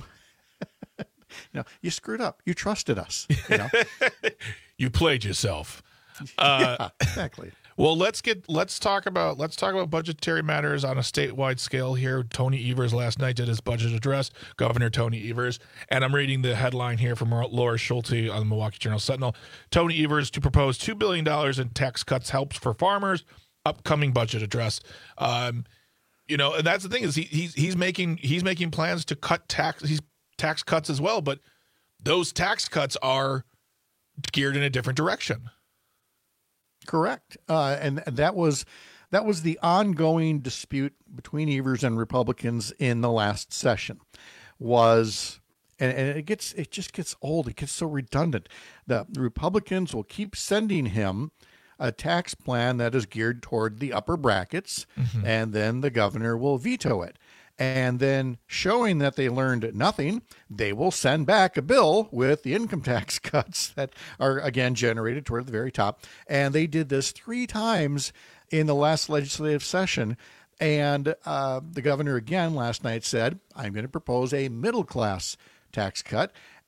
Speaker 2: you know, you screwed up. You trusted us. You know?
Speaker 12: You played yourself. Uh,
Speaker 2: yeah, exactly.
Speaker 12: Well, let's get let's talk about let's talk about budgetary matters on a statewide scale here. Tony Evers last night did his budget address, Governor Tony Evers, and I'm reading the headline here from Laura Schulte on the Milwaukee Journal Sentinel. Tony Evers to propose two billion dollars in tax cuts helps for farmers. Upcoming budget address. Um, you know, and that's the thing is he, he's he's making he's making plans to cut tax he's tax cuts as well, but those tax cuts are geared in a different direction.
Speaker 2: Correct. Uh, and that was that was the ongoing dispute between Evers and Republicans in the last session was, and, and it gets it just gets old. It gets so redundant. The Republicans will keep sending him a tax plan that is geared toward the upper brackets,
Speaker 12: Mm-hmm.
Speaker 2: and then the governor will veto it. And then, showing that they learned nothing, they will send back a bill with the income tax cuts that are, again, generated toward the very top. And they did this three times in the last legislative session. And uh, the governor, again, last night said, I'm going to propose a middle-class tax cut.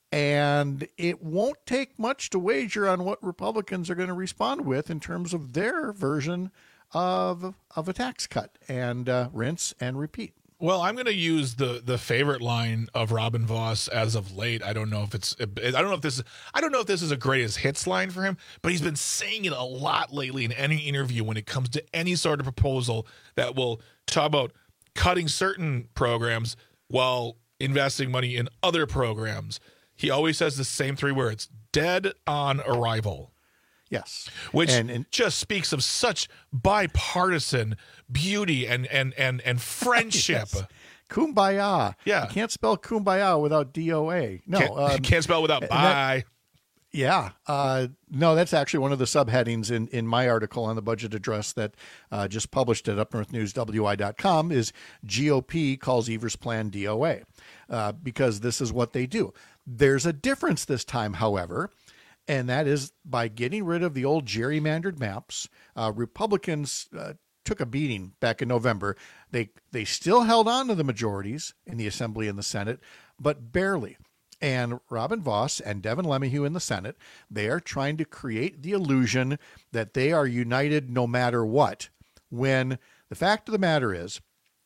Speaker 2: And it won't take much to wager on what Republicans are going to respond with in terms of their version of, of a tax cut, and uh, rinse and repeat.
Speaker 12: Well, I'm going to use the the favorite line of Robin Vos as of late. I don't know if it's I don't know if this is I don't know if this is a greatest hits line for him, but he's been saying it a lot lately in any interview when it comes to any sort of proposal that will talk about cutting certain programs while investing money in other programs. He always says the same three words: dead on arrival.
Speaker 2: Yes.
Speaker 12: Which
Speaker 2: and, and,
Speaker 12: just speaks of such bipartisan beauty and and and, and friendship.
Speaker 2: Yes. Kumbaya.
Speaker 12: Yeah.
Speaker 2: You can't spell kumbaya without D O A. No.
Speaker 12: Can't,
Speaker 2: um,
Speaker 12: can't spell without bye.
Speaker 2: That, yeah. Uh, no, that's actually one of the subheadings in, in my article on the budget address that uh, just published at up north news w i dot com is G O P calls Evers' plan D O A, uh, because this is what they do. There's a difference this time, however, and that is by getting rid of the old gerrymandered maps. Uh, Republicans uh, took a beating back in November. They they still held on to the majorities in the Assembly and the Senate, but barely. And Robin Vos and Devin LeMahieu in the Senate, they are trying to create the illusion that they are united no matter what, when the fact of the matter is,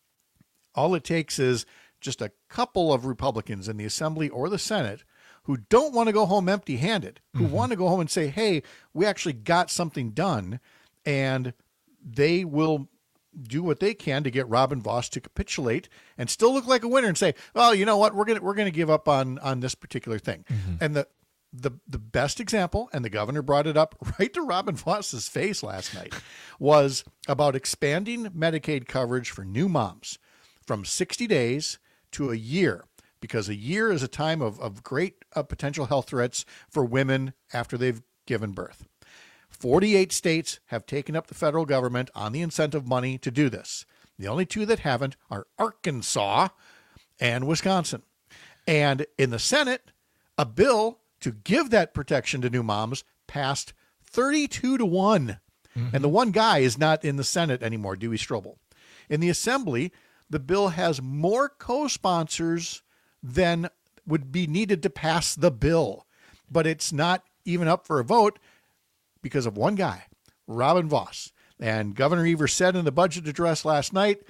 Speaker 2: all it takes is just a couple of Republicans in the Assembly or the Senate who don't want to go home empty-handed, who mm-hmm. want to go home and say, hey, we actually got something done, and they will do what they can to get Robin Vos to capitulate and still look like a winner and say, well, you know what, we're going we're going to give up on on this particular thing. Mm-hmm. And the the the best example, and the governor brought it up right to Robin Vos's face last night, was about expanding Medicaid coverage for new moms from sixty days to a year, because a year is a time of, of great uh, potential health threats for women after they've given birth. forty-eight states have taken up the federal government on the incentive money to do this. The only two that haven't are Arkansas and Wisconsin. And in the Senate, a bill to give that protection to new moms passed thirty-two to one. Mm-hmm. And the one guy is not in the Senate anymore, Dewey Strobel. In the Assembly, the bill has more co-sponsors than would be needed to pass the bill. But it's not even up for a vote because of one guy, Robin Vos. And Governor Evers said in the budget address last night,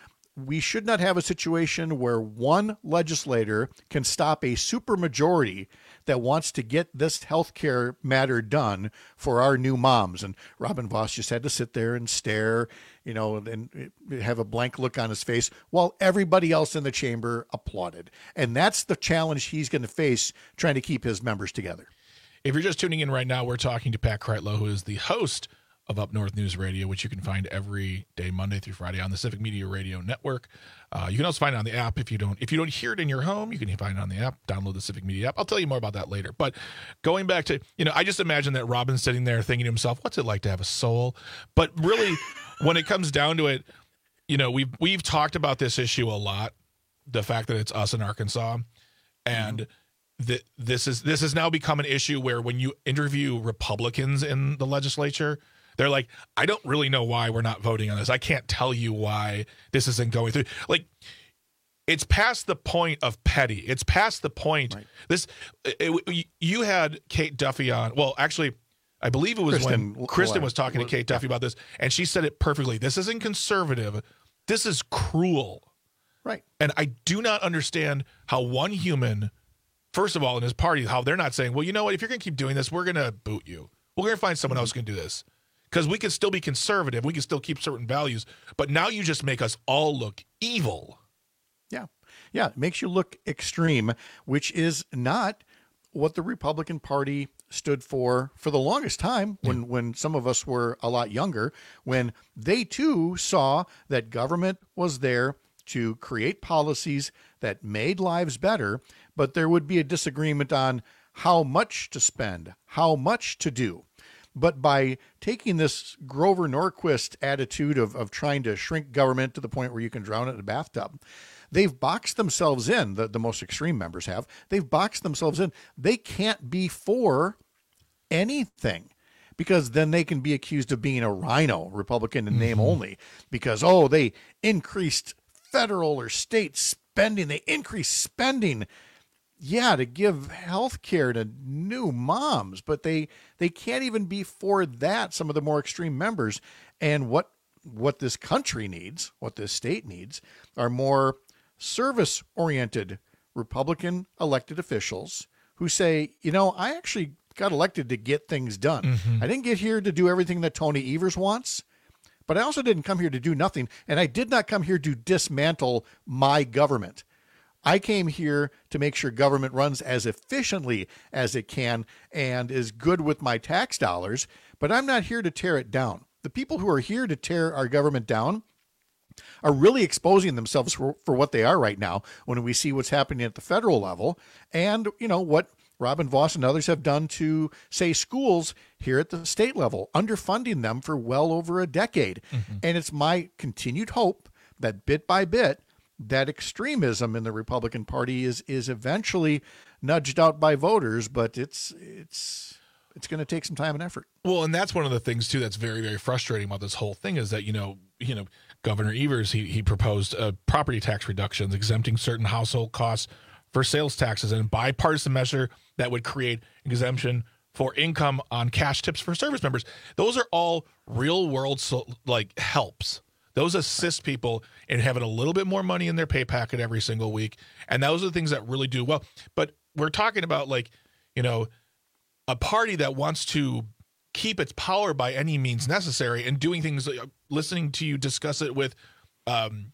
Speaker 2: we should not have a situation where one legislator can stop a supermajority that wants to get this healthcare matter done for our new moms. And Robin Vos just had to sit there and stare, you know, and have a blank look on his face while everybody else in the chamber applauded. And that's the challenge he's going to face trying to keep his members together.
Speaker 12: If you're just tuning in right now, we're talking to Pat Kreitlow, who is the host of Up North News Radio, which you can find every day, Monday through Friday, on the Civic Media Radio Network. Uh, you can also find it on the app. If you don't, if you don't hear it in your home, you can find it on the app. Download the Civic Media app. I'll tell you more about that later. But going back to, you know, I just imagine that Robin's sitting there thinking to himself, "What's it like to have a soul?" But really, when it comes down to it, you know, we've we've talked about this issue a lot. The fact that it's us in Arkansas, and mm-hmm. that this is this has now become an issue where when you interview Republicans in the legislature, they're like, I don't really know why we're not voting on this. I can't tell you why this isn't going through. Like, it's past the point of petty. It's past the point. Right. This it, it, you had Kate Duffy on. Well, actually, I believe it was Kristen, when Kristen was talking to Kate Duffy about this, and she said it perfectly. This isn't conservative. This is cruel.
Speaker 2: Right.
Speaker 12: And I do not understand how one human, first of all, in his party, how they're not saying, well, you know what? If you're going to keep doing this, we're going to boot you. We're going to find someone mm-hmm. else who can do this. Because we can still be conservative. We can still keep certain values. But now you just make us all look evil.
Speaker 2: Yeah. Yeah. It makes you look extreme, which is not what the Republican Party stood for for the longest time when, yeah. when some of us were a lot younger, when they too saw that government was there to create policies that made lives better, but there would be a disagreement on how much to spend, how much to do. But by taking this Grover Norquist attitude of, of trying to shrink government to the point where you can drown it in a bathtub, they've boxed themselves in, the, the most extreme members have, they've boxed themselves in. They can't be for anything, because then they can be accused of being a rhino, Republican in name mm-hmm. only, because, oh, they increased federal or state spending. They increased spending, yeah, to give health care to new moms, but they they can't even be for that, some of the more extreme members. And what what this country needs, what this state needs, are more service-oriented Republican elected officials who say, you know, I actually got elected to get things done. Mm-hmm. I didn't get here to do everything that Tony Evers wants, but I also didn't come here to do nothing. And I did not come here to dismantle my government. I came here to make sure government runs as efficiently as it can and is good with my tax dollars, but I'm not here to tear it down. The people who are here to tear our government down are really exposing themselves for, for what they are right now when we see what's happening at the federal level and, you know, what Robin Vos and others have done to, say, schools here at the state level, underfunding them for well over a decade. Mm-hmm. And it's my continued hope that bit by bit, that extremism in the Republican Party is is eventually nudged out by voters, but it's it's it's going to take some time and effort.
Speaker 12: Well, and that's one of the things too that's very, very frustrating about this whole thing is that, you know, you know, Governor Evers, he he proposed uh, property tax reductions, exempting certain household costs for sales taxes, and a bipartisan measure that would create exemption for income on cash tips for service members. Those are all real world so, like helps. Those assist people in having a little bit more money in their pay packet every single week. And those are the things that really do well. But we're talking about, like, you know, a party that wants to keep its power by any means necessary and doing things like listening to you discuss it with um,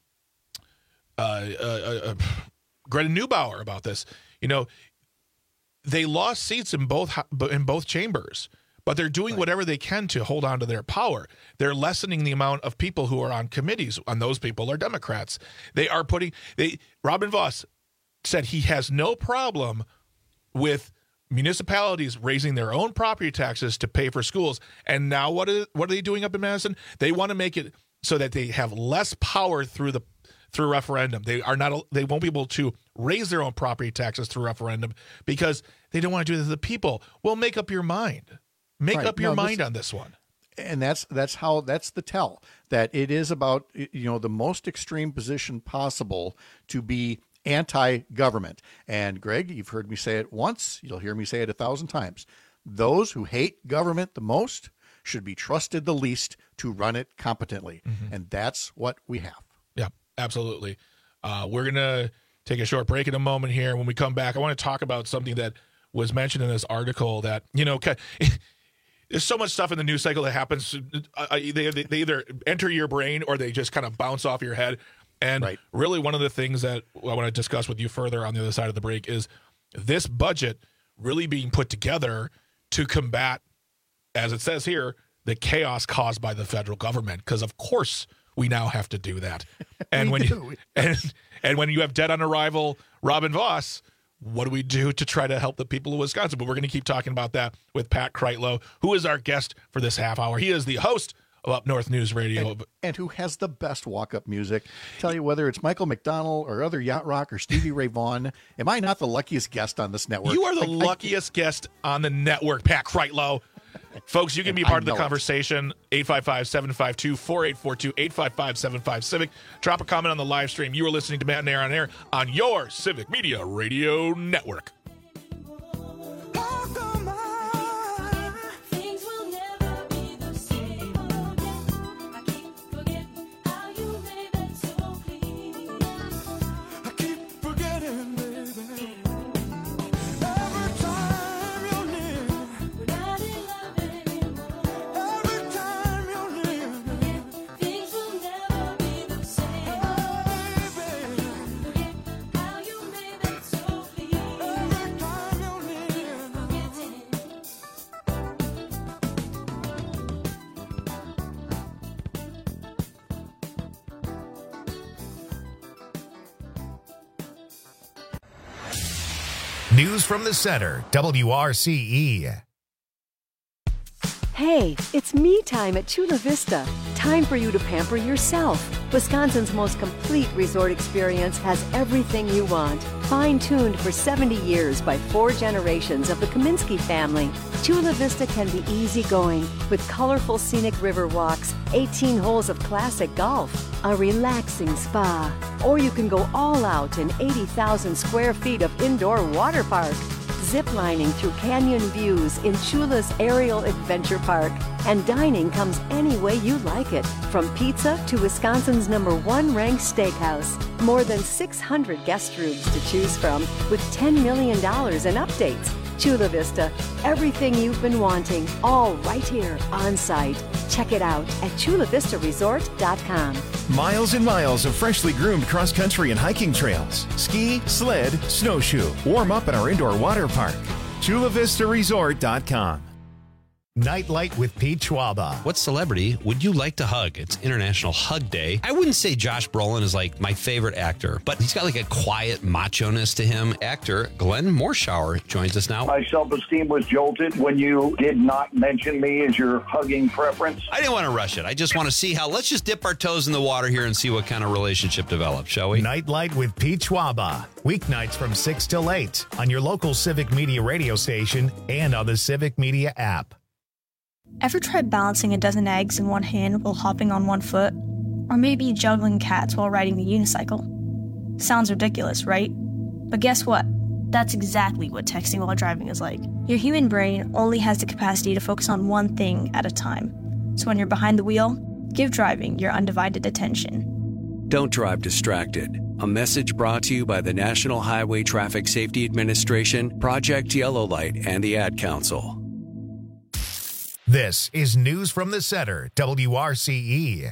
Speaker 12: uh, uh, uh, Greta Neubauer about this. You know, they lost seats in both in both chambers, but they're doing right. whatever they can to hold on to their power. They're lessening the amount of people who are on committees, and those people are Democrats. They are putting they Robin Vos said he has no problem with municipalities raising their own property taxes to pay for schools. And now what are, what are they doing up in Madison? They want to make it so that they have less power through the through referendum. They are not they won't be able to raise their own property taxes through referendum because they don't want to do this to the people. Well, make up your mind. Make right. up your no, mind this, on this one.
Speaker 2: And that's that's how that's the tell that it is about, you know, the most extreme position possible to be anti-government. And Greg, you've heard me say it once. You'll hear me say it a thousand times. Those who hate government the most should be trusted the least to run it competently. Mm-hmm. And that's what we have.
Speaker 12: Yeah, absolutely. Uh, we're going to take a short break in a moment here. When we come back, I want to talk about something that was mentioned in this article that, you know, there's so much stuff in the news cycle that happens. Uh, they, they either enter your brain or they just kind of bounce off your head. And right. really one of the things that I want to discuss with you further on the other side of the break is this budget really being put together to combat, as it says here, the chaos caused by the federal government. Because, of course, we now have to do that. And when do. you and, and when you have dead on arrival Robin Vos, what do we do to try to help the people of Wisconsin? But we're going to keep talking about that with Pat Kreitlow, who is our guest for this half hour. He is the host of Up North News Radio.
Speaker 2: And, and who has the best walk-up music. Tell you, whether it's Michael McDonald or other Yacht Rock or Stevie Ray Vaughan, am I not the luckiest guest on this network?
Speaker 12: You are the
Speaker 2: I,
Speaker 12: luckiest I, guest on the network, Pat Kreitlow. Folks, you can be part of the conversation. eight five five, seven five two, four eight four two, eight five five, seven five Civic. Drop a comment on the live stream. You are listening to Matt and Air on Air on your Civic Media Radio Network.
Speaker 1: News from the Center, W R C E.
Speaker 3: Hey, it's me time at Chula Vista. Time for you to pamper yourself. Wisconsin's most complete resort experience has everything you want. Fine-tuned for seventy years by four generations of the Kaminsky family. Chula Vista can be easygoing with colorful scenic river walks, eighteen holes of classic golf, a relaxing spa. Or you can go all out in eighty thousand square feet of indoor water park. Ziplining through canyon views in Chula's Aerial Adventure Park. And dining comes any way you like it, from pizza to Wisconsin's number one ranked steakhouse. More than six hundred guest rooms to choose from with ten million dollars in updates. Chula Vista, everything you've been wanting, all right here on site. Check it out at chula vista resort dot com.
Speaker 5: Miles and miles of freshly groomed cross-country and hiking trails. Ski, sled, snowshoe. Warm up at our indoor water park. chula vista resort dot com.
Speaker 1: Nightlight with Pete Schwaba.
Speaker 20: What celebrity would you like to hug? It's International Hug Day. I wouldn't say Josh Brolin is like my favorite actor, but he's got like a quiet macho-ness to him. Actor Glenn Morshower joins us now.
Speaker 6: My self-esteem was jolted when you did not mention me as your hugging preference.
Speaker 20: I didn't want to rush it. I just want to see how, let's just dip our toes in the water here and see what kind of relationship develops, shall we?
Speaker 1: Nightlight with Pete Schwaba. Weeknights from six till eight on your local Civic Media radio station and on the Civic Media app.
Speaker 7: Ever tried balancing a dozen eggs in one hand while hopping on one foot? Or maybe juggling cats while riding the unicycle? Sounds ridiculous, right? But guess what? That's exactly what texting while driving is like. Your human brain only has the capacity to focus on one thing at a time. So when you're behind the wheel, give driving your undivided attention.
Speaker 8: Don't drive distracted. A message brought to you by the National Highway Traffic Safety Administration, Project Yellow Light, and the Ad Council.
Speaker 1: This is News from the Center, W R C E.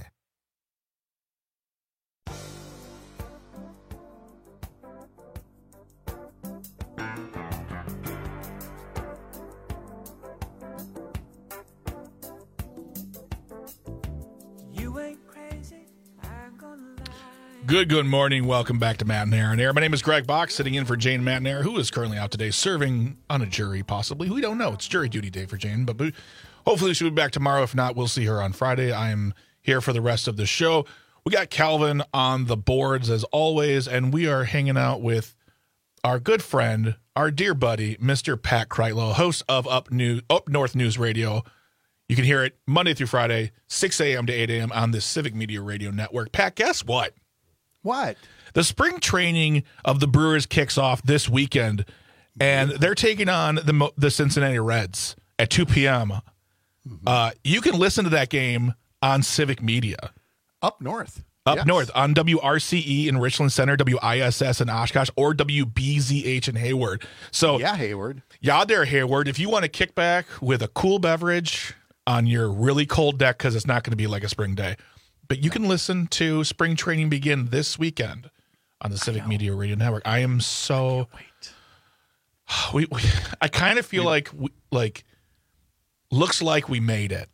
Speaker 12: Good, good morning. Welcome back to Matt and Aaron Air. My name is Greg Bach, sitting in for Jane Matnair, who is currently out today serving on a jury, possibly. We don't know. It's jury duty day for Jane, but hopefully she'll be back tomorrow. If not, we'll see her on Friday. I am here for the rest of the show. We got Calvin on the boards, as always, and we are hanging out with our good friend, our dear buddy, Mister Pat Kreitlow, host of Up, New- Up North News Radio. You can hear it Monday through Friday, six a.m. to eight a.m. on the Civic Media Radio Network. Pat, guess what?
Speaker 2: What?
Speaker 12: The spring training of the Brewers kicks off this weekend, and they're taking on the the Cincinnati Reds at two p.m. Mm-hmm. Uh, you can listen to that game on Civic Media.
Speaker 2: Up north.
Speaker 12: Up
Speaker 2: yes.
Speaker 12: north on W R C E in Richland Center, W I S S in Oshkosh, or W B Z H in Hayward. So
Speaker 2: yeah, Hayward.
Speaker 12: Yeah, there, Hayward. If you want to kick back with a cool beverage on your really cold deck, because it's not going to be like a spring day, but you can listen to spring training begin this weekend on the Civic Media Radio Network. I am so.
Speaker 2: I wait.
Speaker 12: We, we, I kind of feel we, like we, like looks like we made it.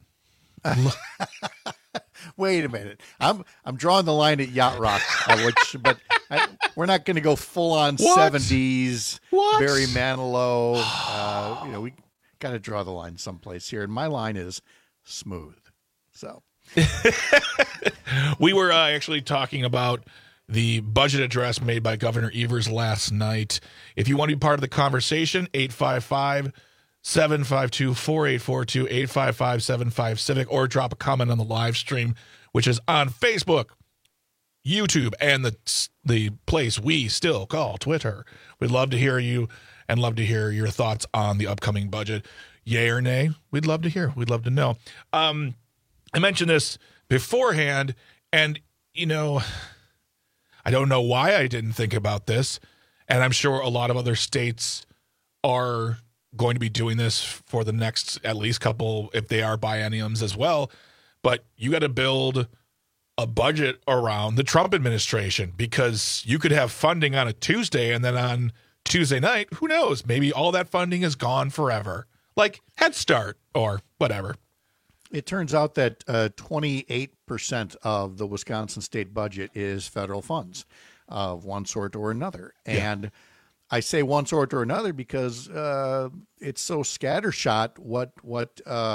Speaker 2: Wait a minute. I'm I'm drawing the line at Yacht Rock, uh, which, but I, we're not going to go full on seventies.
Speaker 12: What?
Speaker 2: Barry Manilow. Uh, you know, we got to draw the line someplace here, and my line is smooth. So.
Speaker 12: We were uh, actually talking about the budget address made by Governor Evers last night. If you want to be part of the conversation, eight five five, seven five two, four eight four two, eight five five, seven five Civic, or drop a comment on the live stream, which is on Facebook, YouTube, and the the place we still call Twitter. We'd love to hear you and love to hear your thoughts on the upcoming budget. Yay or nay? We'd love to hear. We'd love to know. Um, I mentioned this beforehand, and, you know, I don't know why I didn't think about this, and I'm sure a lot of other states are going to be doing this for the next at least couple, if they are bienniums as well, but you got to build a budget around the Trump administration, because you could have funding on a Tuesday, and then on Tuesday night, who knows, maybe all that funding is gone forever, like Head Start or whatever.
Speaker 2: It turns out that uh, twenty-eight percent of the Wisconsin state budget is federal funds of one sort or another. Yeah. And I say one sort or another because uh, it's so scattershot what what uh,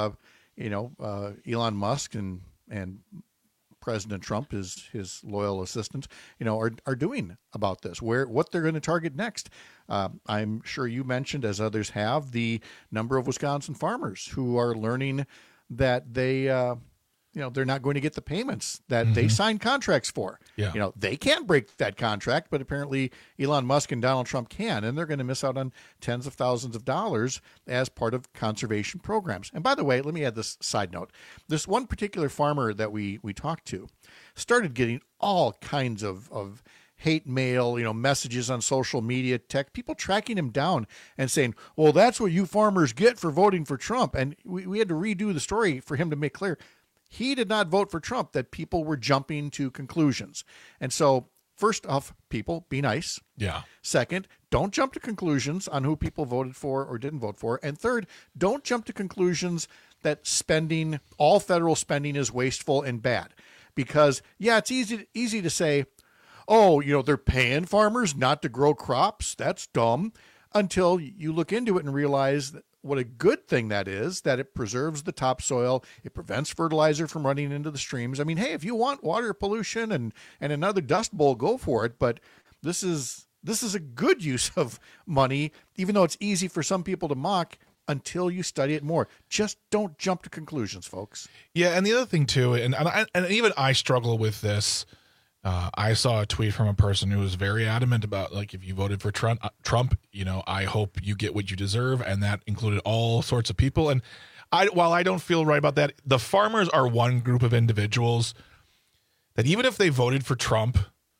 Speaker 2: you know, uh, Elon Musk and and President Trump, his his loyal assistants, you know, are are doing about this, where what they're going to target next. Uh, I'm sure you mentioned, as others have, the number of Wisconsin farmers who are learning that they, uh, you know, they're not going to get the payments that mm-hmm. they signed contracts for.
Speaker 12: Yeah.
Speaker 2: You know, they can't break that contract, but apparently Elon Musk and Donald Trump can, and they're going to miss out on tens of thousands of dollars as part of conservation programs. And by the way, let me add this side note. This one particular farmer that we we talked to started getting all kinds of, of hate mail, you know, messages on social media, tech, people tracking him down and saying, well, that's what you farmers get for voting for Trump. And we, we had to redo the story for him to make clear he did not vote for Trump, that people were jumping to conclusions. And so, first off, people, be nice.
Speaker 12: Yeah.
Speaker 2: Second, don't jump to conclusions on who people voted for or didn't vote for. And third, don't jump to conclusions that spending, all federal spending is wasteful and bad. Because, yeah, it's easy, easy to say, oh, you know, they're paying farmers not to grow crops. That's dumb. Until you look into it and realize that what a good thing that is, that it preserves the topsoil. It prevents fertilizer from running into the streams. I mean, hey, if you want water pollution and, and another dust bowl, go for it. But this is this is a good use of money, even though it's easy for some people to mock until you study it more. Just don't jump to conclusions, folks.
Speaker 12: Yeah, and the other thing, too, and, and, I, and even I struggle with this. Uh, I saw a tweet from a person who was very adamant about, like, if you voted for Trump, uh, Trump, you know, I hope you get what you deserve, and that included all sorts of people. And I, while I don't feel right about that, the farmers are one group of individuals that even if they voted for Trump,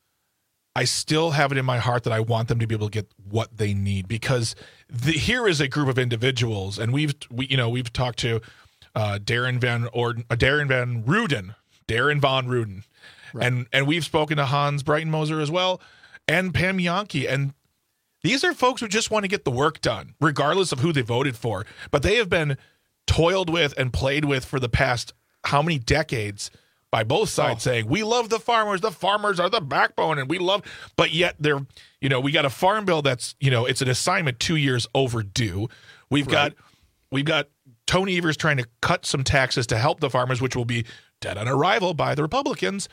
Speaker 12: I still have it in my heart that I want them to be able to get what they need, because the, here is a group of individuals, and we've, we, you know, we've talked to uh, Darren Van Orden, uh, Darren Van Ruden, Darren Von Ruden. Right. And and we've spoken to Hans Breitenmoser as well, and Pam Jahnke. And these are folks who just want to get the work done, regardless of who they voted for. But they have been toiled with and played with for the past how many decades by both sides, oh. saying, we love the farmers. The farmers are the backbone, and we love. But yet they're, you know, we got a farm bill that's, you know, it's an assignment two years overdue. We've right. got we've got Tony Evers trying to cut some taxes to help the farmers, which will be dead on arrival by the Republicans.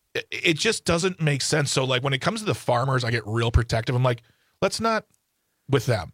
Speaker 12: It just doesn't make sense. So, like, when it comes to the farmers, I get real protective. I'm like, let's not with them.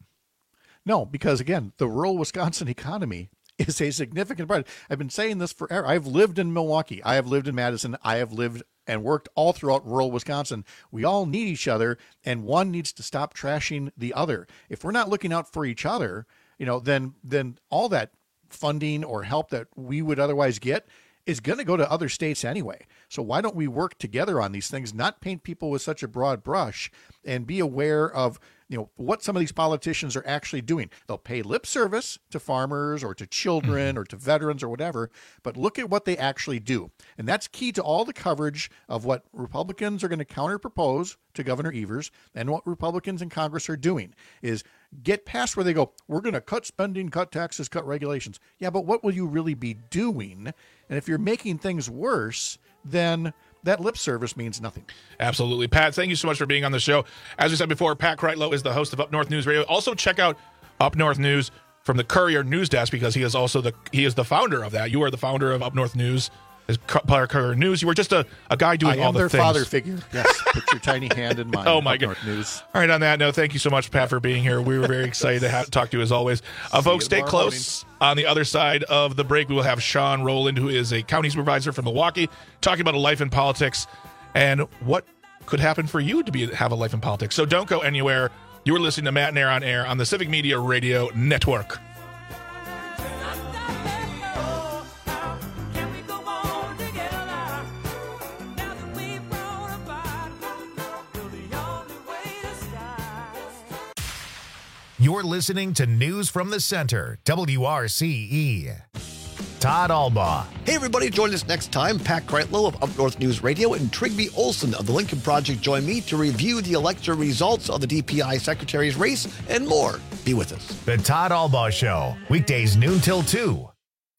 Speaker 2: No, because, again, the rural Wisconsin economy is a significant part. I've been saying this forever. I've lived in Milwaukee. I have lived in Madison. I have lived and worked all throughout rural Wisconsin. We all need each other, and one needs to stop trashing the other. If we're not looking out for each other, you know, then then all that funding or help that we would otherwise get is going to go to other states anyway. So why don't we work together on these things, not paint people with such a broad brush, and be aware of, you know, what some of these politicians are actually doing. They'll pay lip service to farmers or to children or to veterans or whatever, but look at what they actually do. And that's key to all the coverage of what Republicans are going to counter propose to Governor Evers, and what Republicans in Congress are doing is get past where they go, we're going to cut spending, cut taxes, cut regulations. Yeah, but what will you really be doing? And if you're making things worse, then that lip service means nothing.
Speaker 12: Absolutely. Pat, thank you so much for being on the show. As we said before, Pat Kreitlow is the host of Up North News Radio. Also check out Up North News from the Courier News Desk, because he is also the he is the founder of that. You are the founder of Up North News. As Courier News, you were just a, a guy doing
Speaker 2: I
Speaker 12: all the
Speaker 2: their
Speaker 12: things.
Speaker 2: Father figure. Yes, put your tiny hand in mine.
Speaker 12: Oh my God!
Speaker 2: News.
Speaker 12: All right, on that note, thank you so much, Pat, for being here. We were very excited to have, talk to you as always. Uh, folks, stay close. Morning. On the other side of the break, we will have Sean Rowland, who is a county supervisor from Milwaukee, talking about a life in politics and what could happen for you to be have a life in politics. So don't go anywhere. You are listening to Matt and Air on Air on the Civic Media Radio Network.
Speaker 1: You're listening to News from the Center, W R C E. Todd Albaugh.
Speaker 9: Hey, everybody, join us next time. Pat Kreitlow of Up North News Radio and Trigby Olson of the Lincoln Project join me to review the election results of the D P I Secretary's race and more. Be with us.
Speaker 1: The Todd Albaugh Show, weekdays noon till two.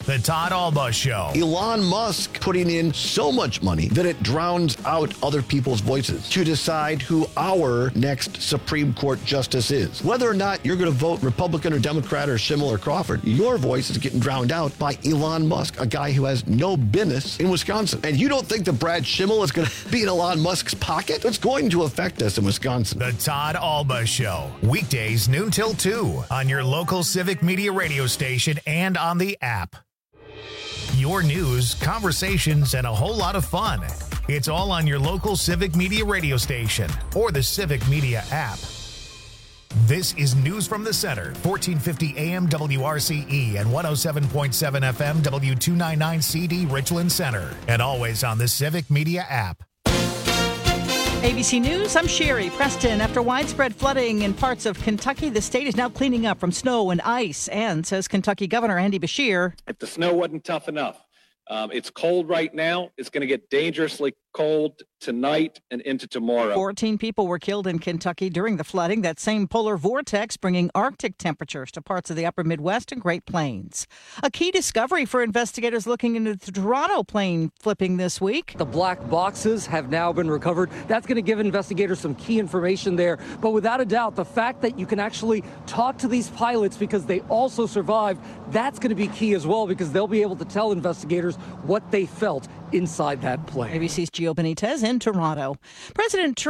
Speaker 1: The Todd Alba Show.
Speaker 9: Elon Musk putting in so much money that it drowns out other people's voices to decide who our next Supreme Court justice is. Whether or not you're going to vote Republican or Democrat or Schimmel or Crawford, your voice is getting drowned out by Elon Musk, a guy who has no business in Wisconsin. And you don't think that Brad Schimmel is going to be in Elon Musk's pocket? It's going to affect us in Wisconsin.
Speaker 1: The Todd Alba Show. Weekdays noon till two on your local Civic Media radio station and on the app. Your news, conversations, and a whole lot of fun. It's all on your local Civic Media radio station or the Civic Media app. This is News from the Center, fourteen fifty A M W R C E and one oh seven point seven F M W two ninety-nine C D Richland Center, and always on the Civic Media app.
Speaker 10: A B C News, I'm Sherry Preston. After widespread flooding in parts of Kentucky, the state is now cleaning up from snow and ice, and says Kentucky Governor Andy Beshear.
Speaker 11: If the snow wasn't tough enough, um, it's cold right now. It's going to get dangerously cold tonight and into tomorrow.
Speaker 10: fourteen people were killed in Kentucky during the flooding. That same polar vortex bringing Arctic temperatures to parts of the upper Midwest and Great Plains. A key discovery for investigators looking into the Toronto plane flipping this week.
Speaker 14: The black boxes have now been recovered. That's going to give investigators some key information there. But without a doubt, the fact that you can actually talk to these pilots because they also survived, that's going to be key as well, because they'll be able to tell investigators what they felt inside that plane.
Speaker 10: A B C's Gio Benitez in Toronto. President Trump